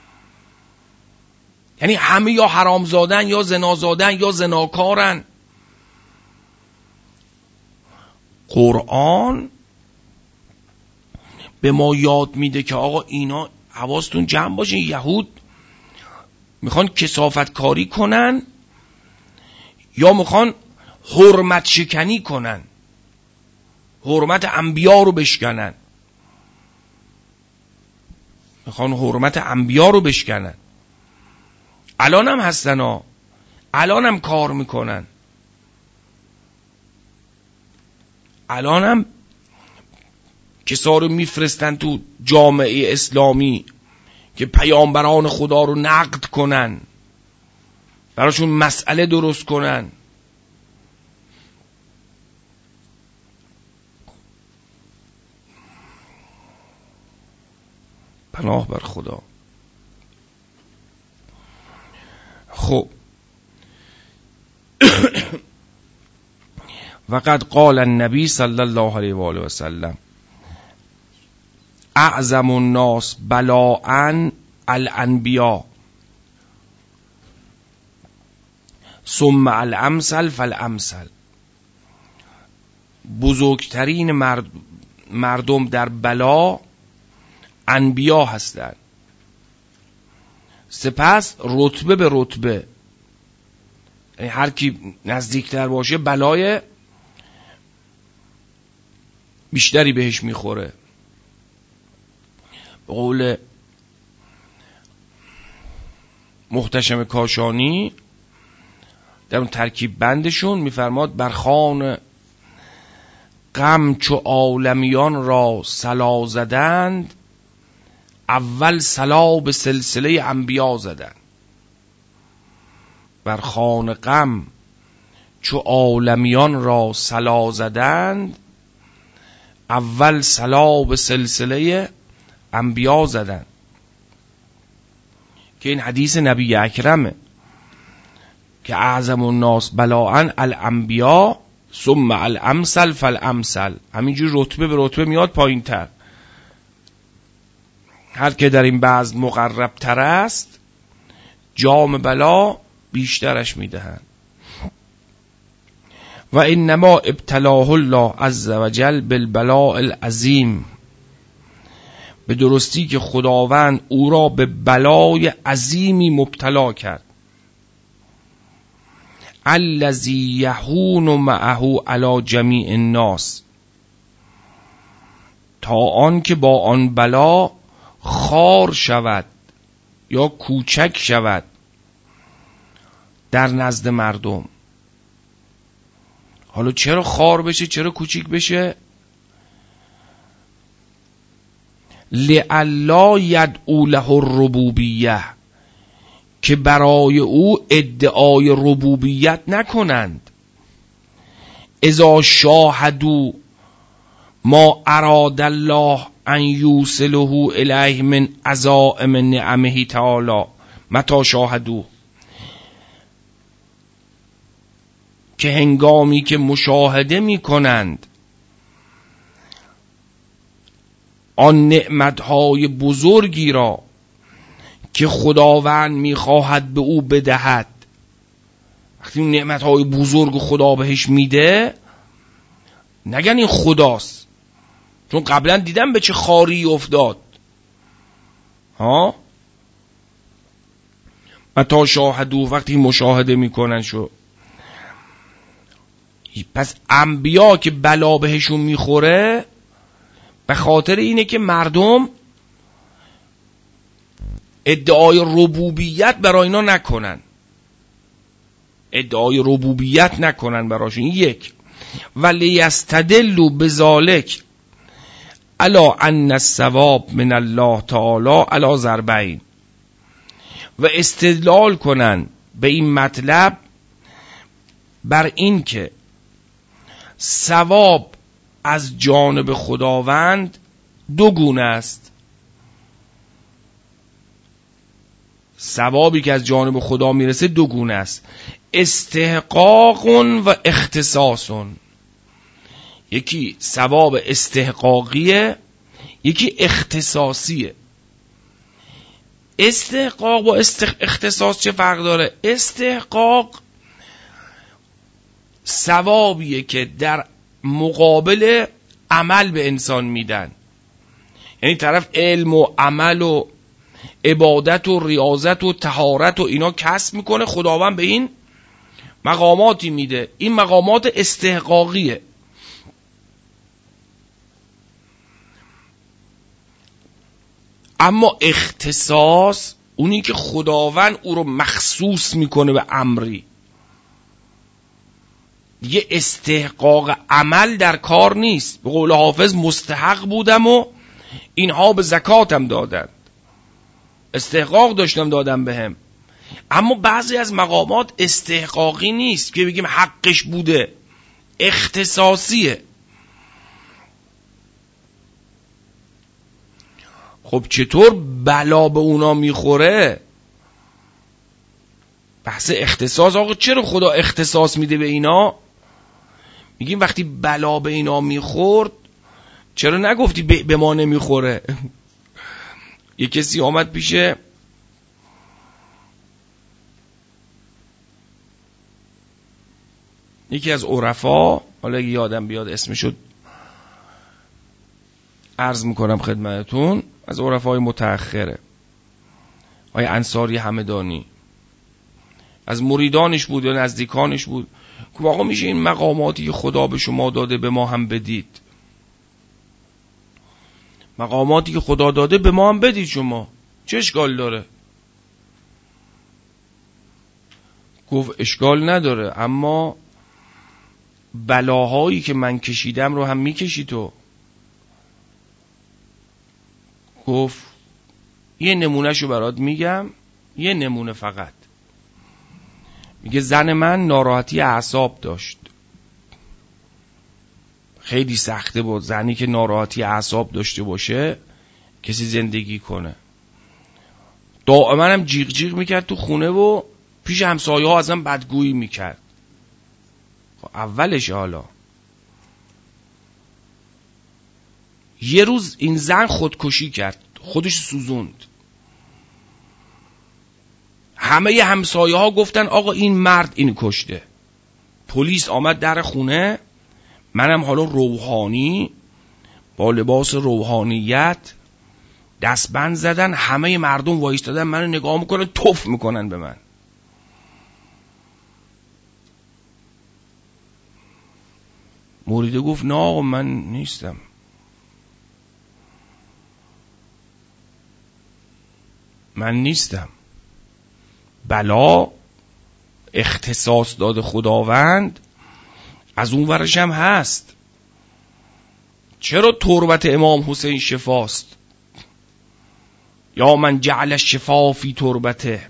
یعنی همه یا حرام زادن یا زنا زادن یا زناکارن. قرآن به ما یاد میده که آقا اینا حواستون جمع باشه. یهود میخوان کثافت کاری کنن یا میخوان حرمت شکنی کنن، حرمت انبیا رو بشکنن، میخوان حرمت انبیا رو بشکنن. الان هم هستن ها، الان هم کار میکنن، الان هم کسا رو میفرستن تو جامعه اسلامی که پیامبران خدا رو نقد کنن، براشون مسئله درست کنن. پناه بر خدا. خب وقد قال النبی صلی الله علیه و آله و سلم اعظم الناس بلاء الانبیاء ثم الامثل فالامثل. بزرگترین مرد مردم در بلا انبیا هستند، سپس رتبه به رتبه، یعنی هر کی نزدیکتر باشه بلای بیشتری بهش میخوره. به قول محتشم کاشانی در اون ترکیب بندشون میفرماد برخان غم چو عالمیان را سلا زدند، اول سلا به سلسله انبیا زدند. برخان غم چو عالمیان را سلا زدند، اول سلا به سلسله انبیا زدند. که این حدیث نبی اکرمه که اعظم الناس بلاء الانبیا ثم الامثل فالامثل. همینجور رتبه به رتبه میاد پایین تر. هر که در این بعض مقرب تر است جام بلا بیشترش میدهند. و انما ابتلاه الله عز وجل بالبلاء العظیم. به درستی که خداوند او را به بلای عظیمی مبتلا کرد. الذی یهون معه علی جمیع الناس، تا آن که با آن بلا خار شود یا کوچک شود در نزد مردم. حالا چرا خار بشه، چرا کوچیک بشه؟ لئلا یدعو له الربوبیه، که برای او ادعای ربوبیت نکنند. اذا شاهدوا ما اراد الله ان یوصله الیه من عزائم نعمه تعالی متی شاهدوا، که هنگامی که مشاهده می کنند آن نعمتهای بزرگی را که خداوند میخواهد به او بدهد. وقتی اون نعمتهای بزرگ خدا بهش میده نگن این خداست، چون قبلا دیدم به چه خاری افتاد. ها متی شاهدو، وقتی مشاهده میکنن شو. پس انبیا که بلا بهشون میخوره به خاطر اینه که مردم ادعای ربوبیت برای اینا نکنن، ادعای ربوبیت نکنن براشون. یک ولی یستدلوا بذالک الا ان الثواب من الله تعالی علی ضربین، و استدلال کنن به این مطلب بر این که ثواب از جانب خداوند دو گونه است. ثوابی که از جانب خدا میرسه دو گونه است، استحقاق و اختصاص. یکی ثواب استحقاقیه، یکی اختصاصیه. استحقاق و استخ... اختصاص چه فرق داره؟ استحقاق ثوابیه که در مقابل عمل به انسان میدن، یعنی طرف علم و عمل و عبادت و ریاضت و طهارت و اینا کسب میکنه، خداوند به این مقاماتی میده. این مقامات استحقاقیه. اما اختصاص اونی که خداوند او رو مخصوص میکنه به امری، دیگه استحقاق عمل در کار نیست. به قول حافظ مستحق بودم و اینها به زکاتم دادن، استحقاق داشتم دادم بهم. اما بعضی از مقامات استحقاقی نیست که بگیم حقش بوده، اختصاصیه. خب چطور بلا به اونا میخوره؟ بحث اختصاص. آقا چرا خدا اختصاص میده به اینا؟ میگیم وقتی بلا به اینا میخورد چرا نگفتی به ما نمیخوره؟ یه کسی آمد پیشه یکی از عرفا، حالا اگه یادم بیاد اسمشو عرض میکنم خدمتون، از عرفای متأخره، آقای انصاری همدانی، از مریدانش بود یا نزدیکانش بود. که آقا میشه این مقاماتی که خدا به شما داده به ما هم بدید، مقاماتی که خدا داده به ما هم بدید، شما چه اشکال داره؟ گفت اشکال نداره، اما بلاهایی که من کشیدم رو هم میکشی تو. گفت یه نمونهشو برات میگم، یه نمونه فقط. میگه زن من ناراحتی اعصاب داشت، خیلی سخته بود زنی که ناراحتی اعصاب داشته باشه کسی زندگی کنه. دائما هم جیغ جیغ میکرد تو خونه و پیش همسایه ها ازم بدگویی میکرد. اولش حالا یه روز این زن خودکشی کرد، خودش سوزوند. همه همسایه ها گفتن آقا این مرد این کشته. پلیس آمد در خونه، منم حالا روحانی با لباس روحانیت دستبند زدن، همه مردم وایستادن منو نگاه میکنن، توف میکنن به من. مریده گفت نه آقا من نیستم. من نیستم. بلا اختصاص داده خداوند، از اون ورش هم هست. چرا تربت امام حسین شفاست؟ یا من جعل الشفا فی تربته.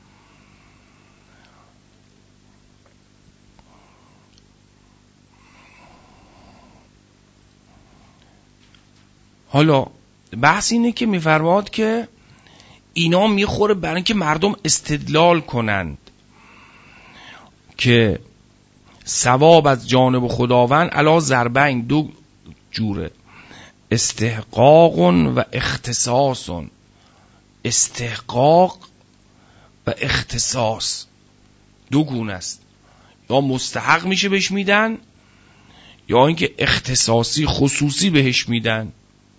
حالا بحث اینه که میفرماد که اینا میخوره برای اینکه مردم استدلال کنند که ثواب از جانب خداوند علا ضربین، دو جوره، استحقاق و اختصاص. استحقاق و اختصاص دو گونه است، یا مستحق میشه بهش میدن یا اینکه اختصاصی خصوصی بهش میدن.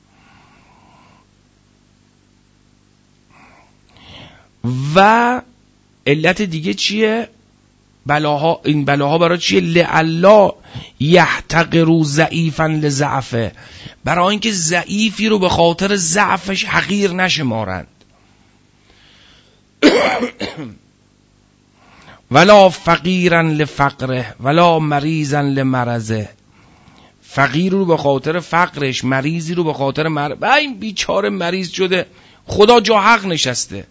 و علت دیگه چیه؟ بلاها، این بلاها برای چیه؟ لعلا یحتقروا ضعیفا لضعفه، برای اینکه ضعیفی رو به خاطر ضعفش حقیر نشمارند. ولا فقیرا لفقره ولا مریضا لمرضه، فقیر رو به خاطر فقرش، مریضی رو به خاطر مرض. این بیچاره مریض شده، خدا جا حق نشسته.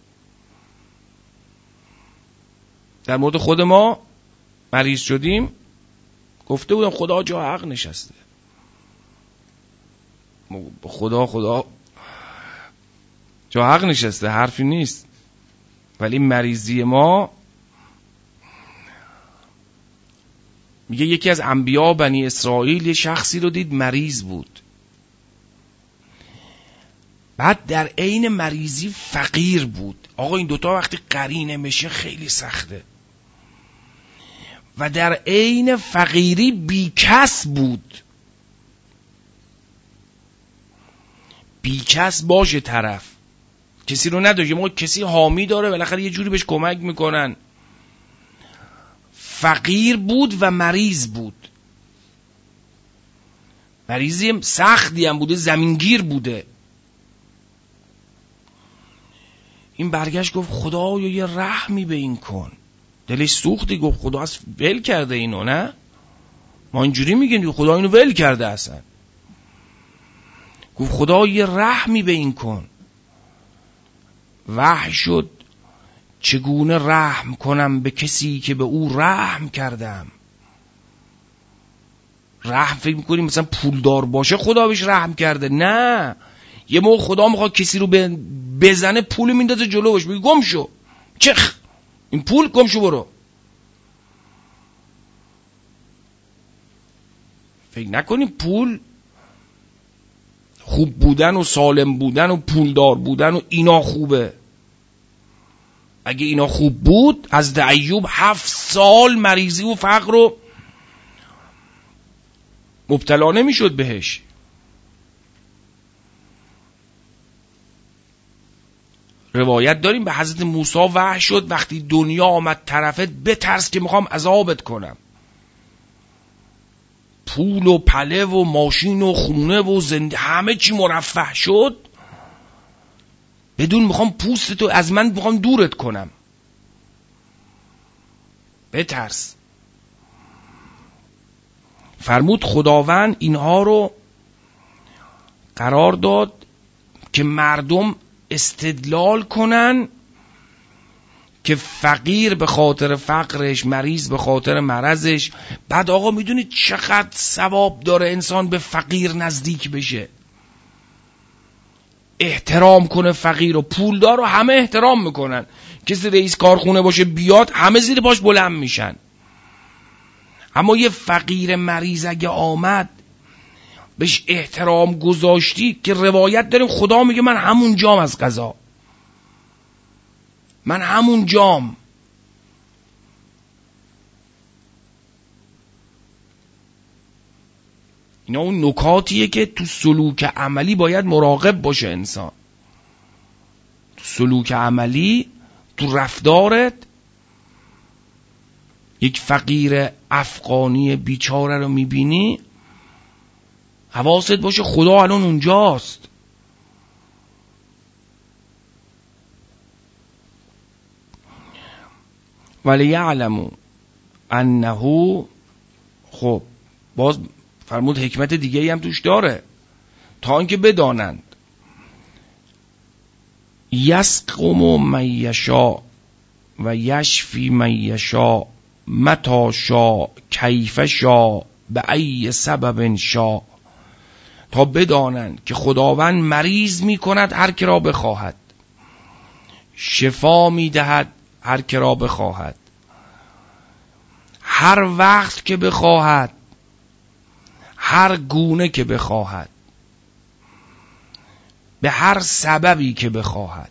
در مورد خود ما مریض شدیم گفته بودم خدا جا حق نشسته. خدا خدا جا حق نشسته، حرفی نیست. ولی مریضی ما، میگه یکی از انبیا بنی اسرائیل یه شخصی رو دید مریض بود، بعد در عین مریضی فقیر بود. آقا این دوتا وقتی قرینه میشه خیلی سخته. و در عین فقیری بیکس بود. بیکس باشه طرف، کسی رو نداره، یه موقع کسی حامی داره بالاخره یه جوری بهش کمک میکنن. فقیر بود و مریض بود، مریضی سختی هم بوده، زمینگیر بوده. این برگشت گفت خدا یه رحمی به این کن. دلش سوختی، گفت خدا از ول کرده اینو، نه ما اینجوری میگیم خدا اینو ول کرده اصلا. گفت خدا یه رحمی به این کن. وحی شد چگونه رحم کنم به کسی که به او رحم کردم. رحم فکر میکنیم مثلا پولدار باشه خدا بهش رحم کرده، نه. یه موقع خدا میخواد کسی رو بزنه پول میندازه جلوش، میگه گم شو، چخ این پول، گم شو برو. فکر نکنیم پول خوب بودن و سالم بودن و پولدار بودن و اینا خوبه. اگه اینا خوب بود حضرت ایوب هفت سال مریضی و فقر رو مبتلا نمیشد بهش. روایت داریم به حضرت موسی وحی شد وقتی دنیا آمد طرفت بترس که میخوام عذابت کنم. پول و پله و ماشین و خونه و زنده همه چی مرفه شد، بدون میخوام پوستتو از من میخوام دورت کنم، بترس. فرمود خداوند اینها رو قرار داد که مردم استدلال کنن که فقیر به خاطر فقرش، مریض به خاطر مرضش. بعد آقا میدونید چقدر ثواب داره انسان به فقیر نزدیک بشه، احترام کنه فقیر و پولدار رو همه احترام میکنن. کسی رئیس کارخونه باشه بیاد همه زیر پاش بلند میشن، اما یه فقیر مریض اگه آمد بهش احترام گذاشتی که روایت داریم خدا میگه من همون جام از قضا، من همون جام. اینا اون نکاتیه که تو سلوک عملی باید مراقب باشه انسان. تو سلوک عملی، تو رفتارت، یک فقیر افغانی بیچاره رو میبینی حواست باشه خدا الان اونجاست. ولیعلموا انه، خب باز فرمود حکمت دیگه هم توش داره، تا اینکه بدانند یسقم من یشاء و یشفی من یشاء متی شاء کیف شاء به ای سبب شاء. تا بدانند که خداوند مریض می کند هر که را بخواهد، شفا می دهد هر که را بخواهد، هر وقت که بخواهد، هر گونه که بخواهد، به هر سببی که بخواهد.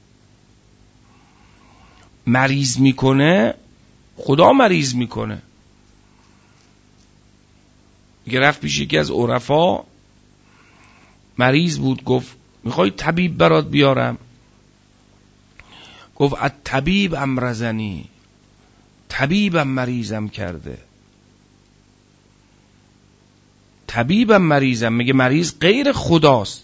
مریض میکنه خدا، مریض میکنه. میگه رفت پیش یکی از عرفا، مریض بود، گفت میخوای طبیب برات بیارم؟ گفت الطبیب امرضنی، طبیبم مریضم کرده. طبیبم مریضم، میگه مریض غیر خداست.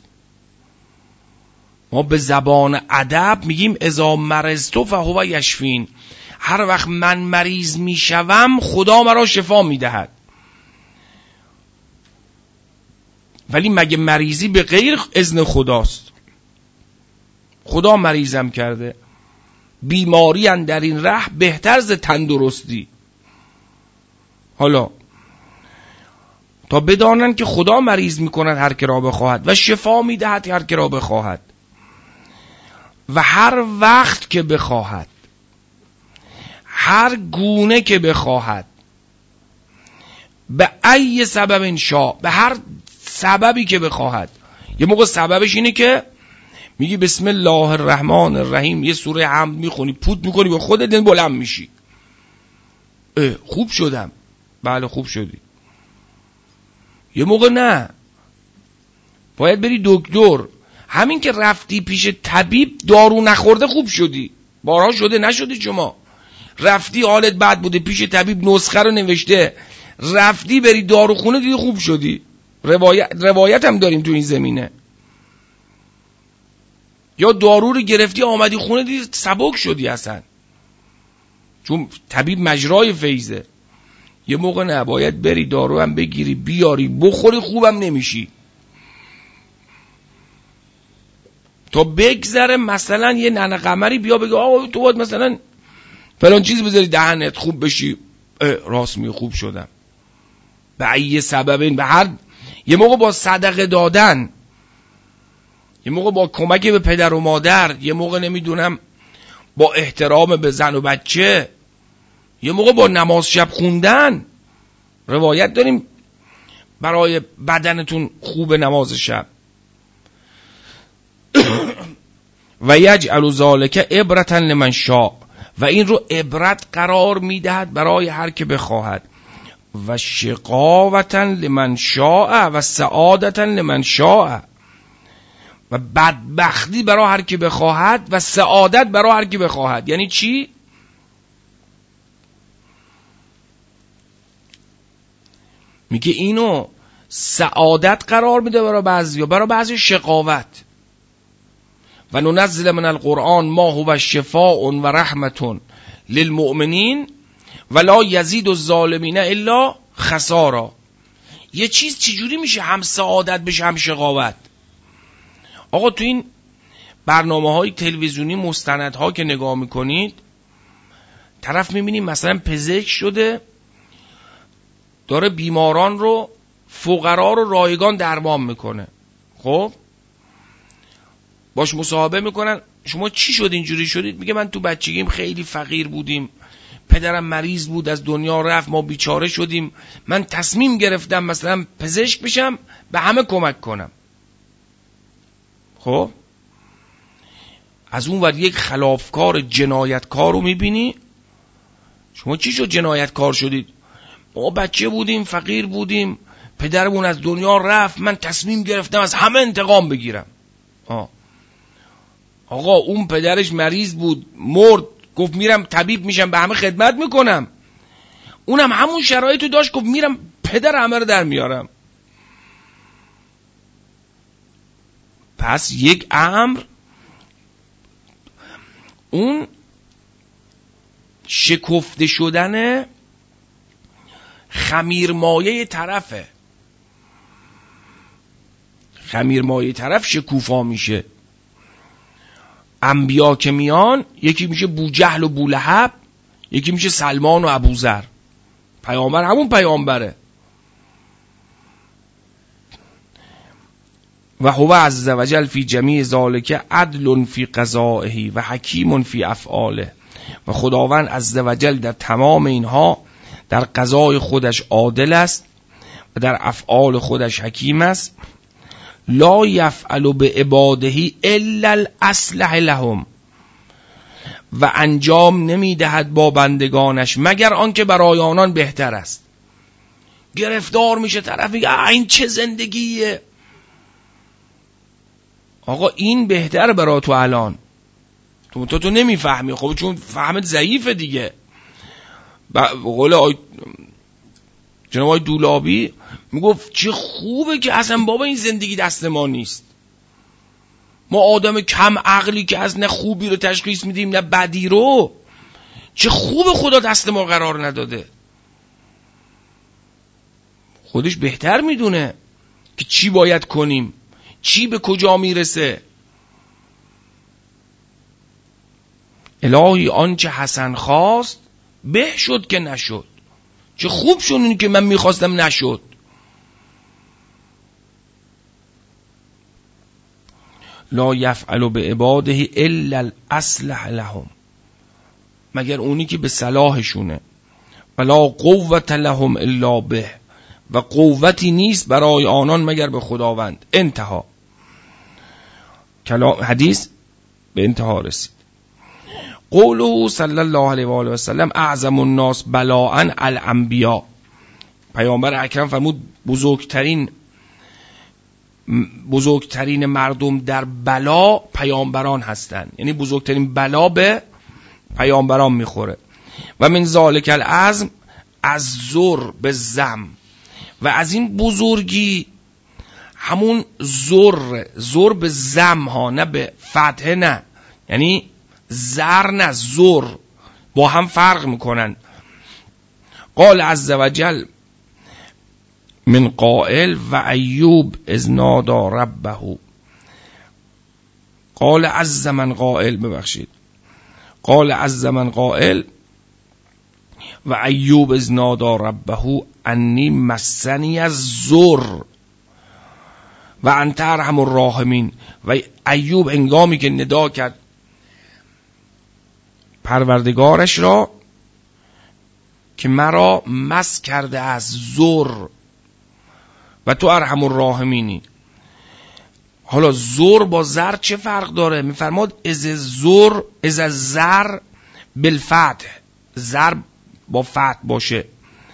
ما به زبان ادب میگیم اذا مرضت فهو یشفین. هر وقت من مریض میشوم خدا مرا شفا میدهد. ولی مگه مریضی به غیر اذن خداست؟ خدا مریضم کرده. بیماری اندر این ره بهتر ز تندرستی. حالا تا بدانن که خدا مریض میکند هر که را بخواهد و شفا میدهد هر که را بخواهد و هر وقت که بخواهد، هر گونه که بخواهد، به ای سبب شاء، به هر سببی که بخواهد. یه موقع سببش اینه که میگی بسم الله الرحمن الرحیم، یه سوره حمد میخونی، پوت میکنی به خودت، دن بلند میشی، خوب شدم. بله خوب شدی. یه موقع نه، باید بری دکتر، همین که رفتی پیش طبیب دارو نخورده خوب شدی. بارها شده نشدی شما؟ رفتی حالت بد بوده پیش طبیب نسخه رو نوشته، رفتی بری داروخونه دیدی خوب شدی. روایت, روایت هم داریم تو این زمینه. یا دارو رو گرفتی آمدی خونه دیدی سبک شدی اصلا، چون طبیب مجرای فیضه. یه موقع نباید بری دارو هم بگیری بیاری بخوری خوبم نمیشی تا بگذره مثلا یه ننه قمری بیا بگه آقا تو باید مثلا فلان چیز بذاری دهنت خوب بشی. راست می خوب شدم به ای سبب این به هر یه موقع با صدقه دادن، یه موقع با کمک به پدر و مادر، یه موقع نمیدونم با احترام به زن و بچه، یه موقع با نماز شب خوندن. روایت داریم برای بدنتون خوب نماز شب. و یجعل ذلک عبرة لمن شاء، و این رو عبرت قرار میدهد برای هر که بخواهد. و شقاوة لمن شاء و سعادة لمن شاء، و بدبختی برای هر کی بخواهد و سعادت برای هر کی بخواهد. یعنی چی؟ میگه اینو سعادت قرار میده برای بعضیا، برای بعضی شقاوت. و ننزل من القرآن ما هو شفاء و رحمة للمؤمنین ولا یزید الظالمین الا خسارا. یه چیز چجوری میشه هم سعادت بشه هم شقاوت؟ آقا تو این برنامه های تلویزیونی مستندها که نگاه میکنید، طرف میبینید مثلا پزشک شده داره بیماران رو، فقرا رو رایگان درمان میکنه. خب باش مصاحبه میکنن، شما چی شد اینجوری شدید؟ میگه من تو بچگیم خیلی فقیر بودیم، پدرم مریض بود از دنیا رفت، ما بیچاره شدیم، من تصمیم گرفتم مثلا پزشک بشم به همه کمک کنم. خب از اون ور یک خلافکار جنایتکار رو میبینی، شما چی شد جنایتکار شدید؟ ما بچه بودیم فقیر بودیم پدرمون از دنیا رفت، من تصمیم گرفتم از همه انتقام بگیرم. آه. آقا اون پدرش مریض بود مرد، گفت میرم طبیب میشم به همه خدمت میکنم. اونم همون شرایطو داشت، گفت میرم پدر همه رو در میارم. پس یک امر اون شکفته شدن خمیرمایه طرفه. خمیرمایه طرف شکوفا میشه. انبیا که میان یکی میشه بوجهل و بولهب، یکی میشه سلمان و ابوذر. پیامبر همون پیامبره. و هو عز وجل فی جمیع ذالک عدل فی قضائه و حکیم فی افعاله. و خداوند عز وجل در تمام اینها در قضای خودش عادل است و در افعال خودش حکیم است. لا یفعل به عباده الا الاصلح لهم، و انجام نمیدهد با بندگانش مگر آنکه برای آنان بهتر است. گرفتار میشه طرف میگه این چه زندگیه. آقا این بهتر برای تو الان، تو تو, تو نمیفهمی. خب چون فهمت ضعیفه دیگه. به قول آی... جناب آقای دولابی میگفت چه خوبه که اصلا بابا این زندگی دست ما نیست. ما آدم کم عقلی که از نه خوبی رو تشخیص میدیم نه بدی رو، چه خوبه خدا دست ما قرار نداده. خودش بهتر میدونه که چی باید کنیم، چی به کجا میرسه. الهی آنچه حسن خواست به شد که نشد، چه خوب شد این که من میخواستم نشد. لا یفعل به عباده الا الاصلح لهم، مگر اونی که به صلاحشونه. ولا قوت لهم الا به، و قوتی نیست برای آنان مگر به خداوند. انتها. کلام حدیث به انتها رسید. قوله صلی الله علیه و آله و سلم اعظم الناس بلاء الانبیاء. پیامبر اکرم فرمود بزرگترین بزرگترین مردم در بلا پیامبران هستند، یعنی بزرگترین بلا به پیامبران میخوره. و من ذالک العزم، از زر به زم، و از این بزرگی همون زر، زر به زم ها، نه به فتحه، نه یعنی زر نه زر، با هم فرق میکنن. قال عز وجل من قائل و ایوب اذ نادى ربه، قال عز من قائل، ببخشید قال عز من قائل و ایوب اذ نادى ربه انی مسنی الضر و انت ارحم الراحمین. و ایوب هنگامی که ندا کرد پروردگارش را که مرا مس کرده از زر و تو ارحم الراحمینی. حالا زر با زر چه فرق داره؟ میفرماد از زر، از زر بالفتح، زر با فتح باشه،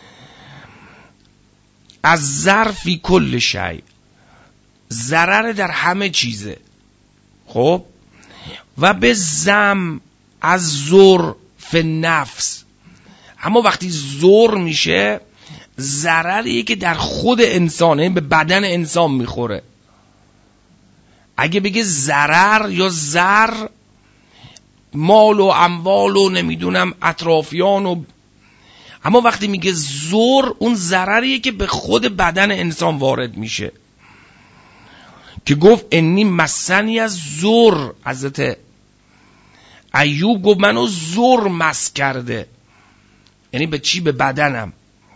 از زر فی کل شیء، ضرر در همه چیزه. خب و به زم از زر فی نفس، اما وقتی زر میشه ضرریه که در خود انسانه، به بدن انسان میخوره. اگه بگه ضرر یا زر، مال و اموال و نمیدونم اطرافیان و، اما وقتی میگه زر، اون ضرریه که به خود بدن انسان وارد میشه. که گفت انی مسنی از زر، حضرت ایوب گفت منو زر مس کرده، یعنی به چی؟ به بدنم.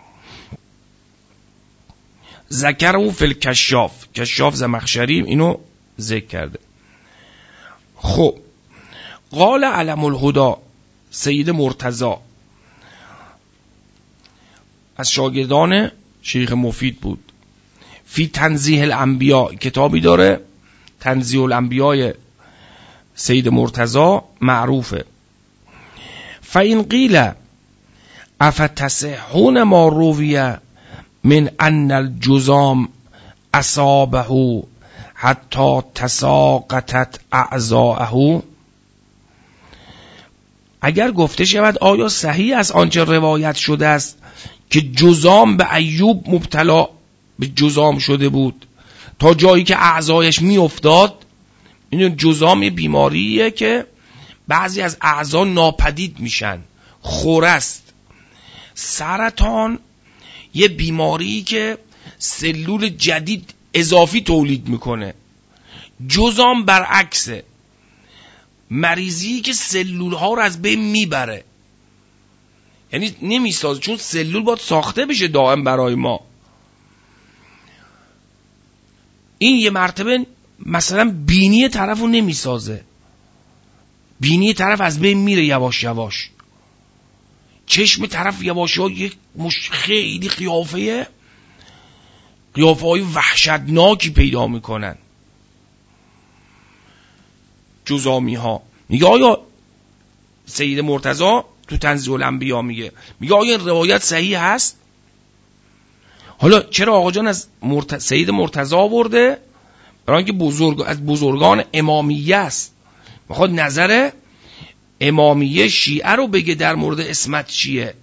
ذکره فی الکشاف، کشاف زمخشری اینو ذکر کرده. خب قال علم الهدی سید مرتضی، از شاگردان شیخ مفید بود، فی تنزیه الانبیاء، کتابی داره تنزیه الانبیاء سید مرتضی معروفه. فین قیل افتسحون ما رویه من ان الجزام اصابه حتی تساقطت اعضاءه، اگر گفته شود آیا صحیح از آنچه روایت شده است که جزام به ایوب مبتلا به جزام شده بود تا جایی که اعضایش می افتاد. این جزام یه بیماریه که بعضی از اعضا ناپدید میشن، خورست. سرطان یه بیماری که سلول جدید اضافی تولید میکنه. جزام برعکسه، مریضی که سلول ها رو از بین میبره، یعنی نمیسازه، چون سلول باید ساخته بشه دائم برای ما. این یه مرتبه مثلا بینی طرف رو نمیسازه، بینی طرف از بین میره یواش یواش، چشم طرف یواش یواش یک مش خیلی قیافه قیافه های وحشتناکی پیدا میکنن جزامی ها. میگه آیا سید مرتضی تو تنزیه الانبیاء میگه میگه آیا این روایت صحیح هست؟ حالا چرا آقا جان از مرت... سید مرتضی آورده؟ برای اینکه بزرگ از بزرگان امامیه است، میخواد نظر امامیه شیعه رو بگه در مورد عصمت چیه.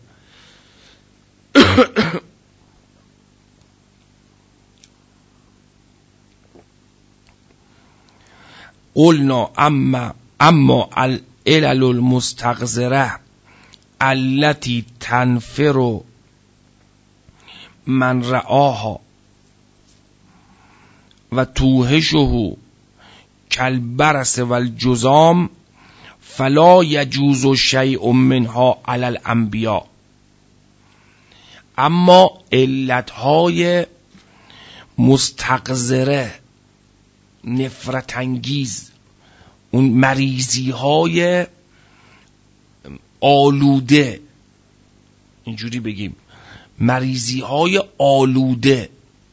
قلنا اما اما العلل المستقذره التي تنفر من رآها و توهشه کالبرص والجذام فلا یجوز شیء منها علی الانبیاء. اما علتهای مستقذره، نفرت انگیز، اون مریضی های آلوده، اینجوری بگیم مریضی های آلوده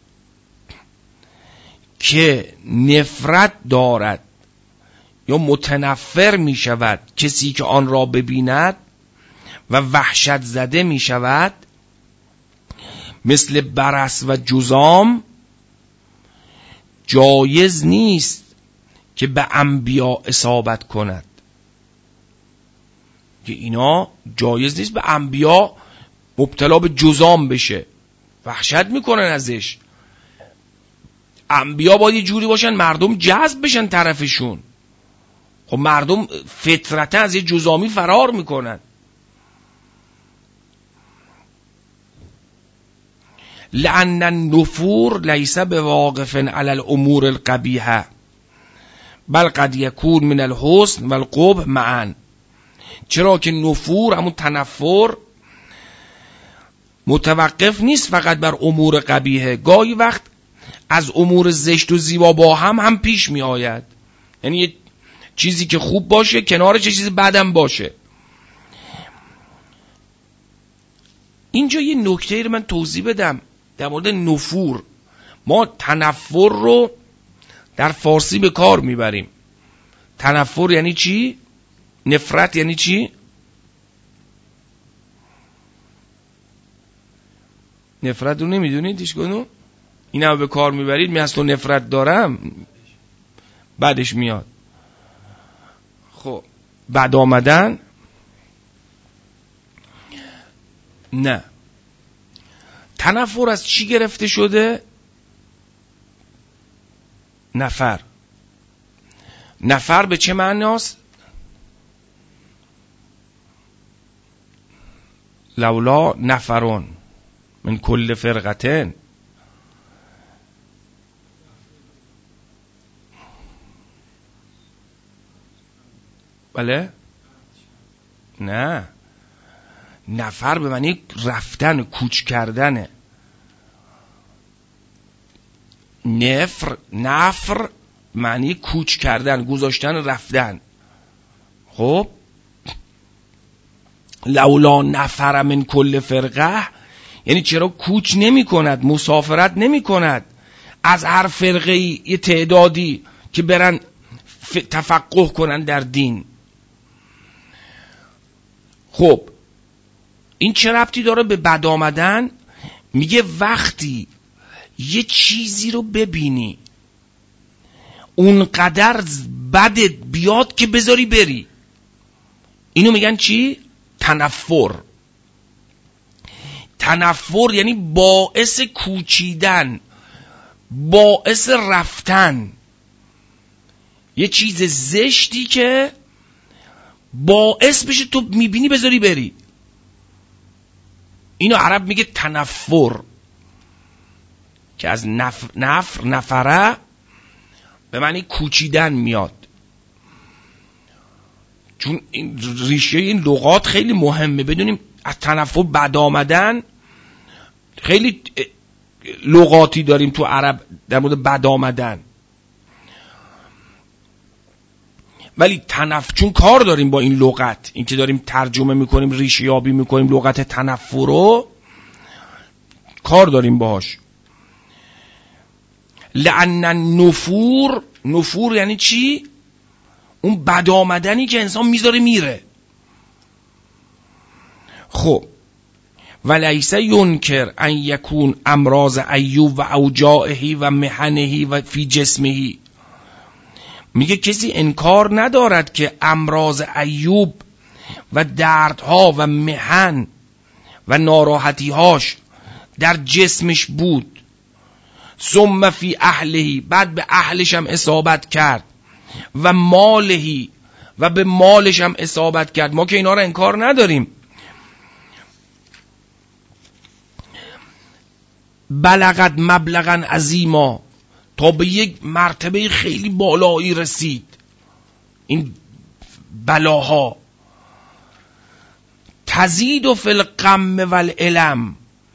که نفرت دارد یا متنفر می شود کسی که آن را ببیند و وحشت زده می شود، مثل برص و جذام، جایز نیست که به انبیا اصابت کند، که اینا جایز نیست به انبیا مبتلا به جذام بشه، وحشت میکنن ازش. انبیا باید یه جوری باشن مردم جذب بشن طرفشون. خب مردم فطرتا از یه جذامی فرار میکنن. لأن النفور لیس بواقف علی الامور القبیحه بل قد یکون من الحسن و القبح معا. چرا که نفور، همون تنفر، متوقف نیست فقط بر امور قبیحه، گاهی وقت از امور زشت و زیبا با هم هم پیش می آید. یعنی یه چیزی که خوب باشه کنارش یه چیز بدم باشه. اینجا یه نکته رو من توضیح بدم در مورد نفور. ما تنفر رو در فارسی به کار میبریم. تنفر یعنی چی؟ نفرت یعنی چی؟ نفرت رو نمیدونید هیچ کدوم؟ این هم به کار میبرید، می از تو نفرت دارم، بعدش میاد. خب بعد آمدن نه. تنفر از چی گرفته شده؟ نفر. نفر به چه معناست؟ لولا نفرون من کل فرقتن. بله؟ نه، نفر به معنی رفتن، کوچ کردنه. نفر، نفر معنی کوچ کردن، گذاشتن، رفتن. خب لولا نفر من کل فرقه یعنی چرا کوچ نمی کند، مسافرت نمی کند از هر فرقه ای یه تعدادی که برن تفقه کنن در دین. خب این چه ربطی داره به بد آمدن؟ میگه وقتی یه چیزی رو ببینی اونقدر بدت بیاد که بذاری بری، اینو میگن چی؟ تنفر. تنفر یعنی باعث کوچیدن، باعث رفتن، یه چیز زشتی که باعث بشه تو میبینی بذاری بری. اینو عرب میگه تنفر، که از نفر نفر نفره به معنی کوچیدن میاد. چون این ریشه این لغات خیلی مهمه بدونیم. از تنفر بد آمدن خیلی لغاتی داریم تو عرب در مورد بد آمدن، ولی تنفر چون کار داریم با این لغت، این که داریم ترجمه میکنیم، ریشه یابی میکنیم لغت تنفر رو، کار داریم باهاش. لأن النفور، نفور یعنی چی؟ اون بد آمدنی که انسان میذاره میره. خب ولیس ینکر ان یکون امراض ایوب و اوجاعه و محنه و فی جسمه. میگه کسی انکار ندارد که امراض ایوب و دردها و محن و ناراحتیهاش در جسمش بود، ثم فی اهلهی، بعد به اهلش هم اصابت کرد، و مالهی، و به مالش هم اصابت کرد. ما که اینا رو انکار نداریم. بلغت مبلغا عظیما، تا به یک مرتبه خیلی بالایی رسید این بلاها. تزید و فی الغم و الالم،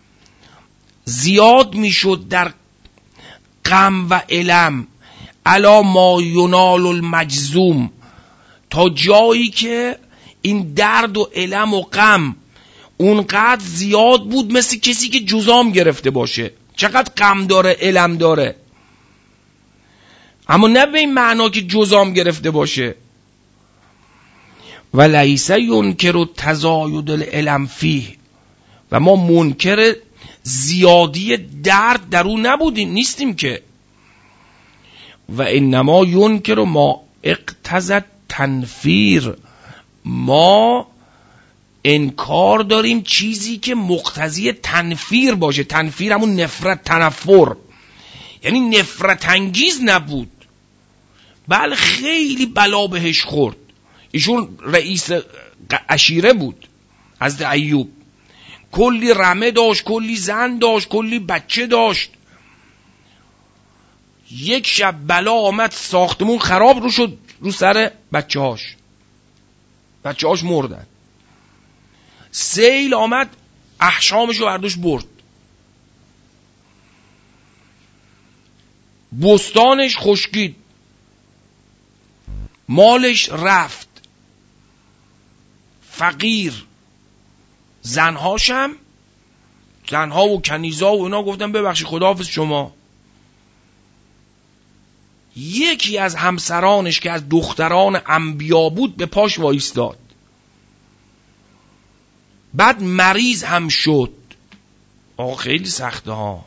زیاد میشد در غم و الم، الا ما ینال المجزوم، تا جایی که این درد و الم و غم اونقدر زیاد بود مثل کسی که جذام گرفته باشه. چقدر غم داره، الم داره، اما نه به این معنا که جذام گرفته باشه. و لیس ینکر تزاید الالم فیه، و ما منکر زیادی درد در اون نبودیم، نیستیم که. و انما ینکر ما اقتضی تنفیر، ما انکار داریم چیزی که مقتضی تنفیر باشه. تنفیر همون نفرت، تنفر، یعنی نفرت انگیز نبود. بله خیلی بلا بهش خورد. ایشون رئیس عشیره بود، حضرت ایوب، کلی رمه داشت، کلی زن داشت، کلی بچه داشت. یک شب بلا آمد، ساختمون خراب رو شد رو سر بچه هاش، بچه هاش مردن. سیل آمد احشامش رو برداشت برد، بستانش خشکید، مالش رفت، فقیر. زنهاشم، زنها و کنیزا و اینا گفتن ببخشید خداحافظ شما. یکی از همسرانش که از دختران انبیا بود به پاش وایستاد. بعد مریض هم شد. آقا خیلی سخته ها.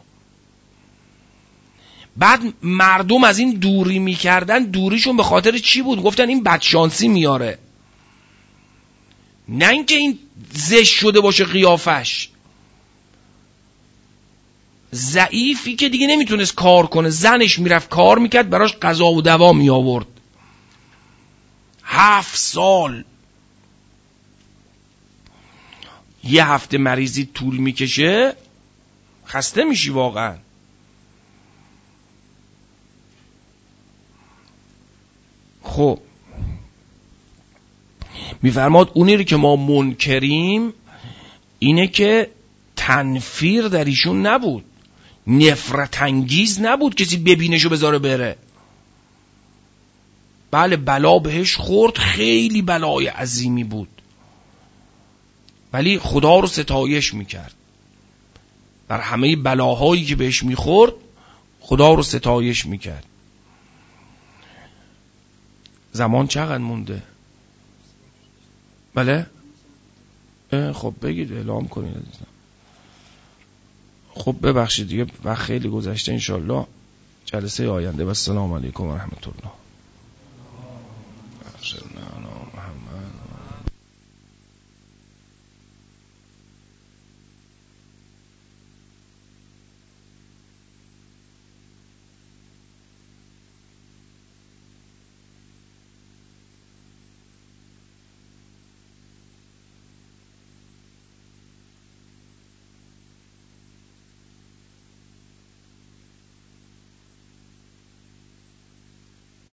بعد مردم از این دوری میکردن، دوریشون به خاطر چی بود؟ گفتن این بدشانسی میاره، نه اینکه این زشت شده باشه قیافش. ضعیفی که دیگه نمیتونست کار کنه، زنش میرفت کار میکرد، براش غذا و دوا میآورد. هفت سال یه هفته مریضی طول میکشه، خسته میشی واقعا. خب میفرماد اونی رو که ما منکریم اینه که تنفیر در ایشون نبود، نفرت انگیز نبود کسی ببینشو بذاره بره. بله بلا بهش خورد، خیلی بلای عظیمی بود، ولی خدا رو ستایش میکرد. بر همه بلاهایی که بهش میخورد خدا رو ستایش میکرد. زمان چقدر مونده؟ بله؟ خب بگید اعلام کنید. خب ببخشید دیگه وقت خیلی گذشته، انشالله جلسه آینده. و السلام علیکم و رحمت الله.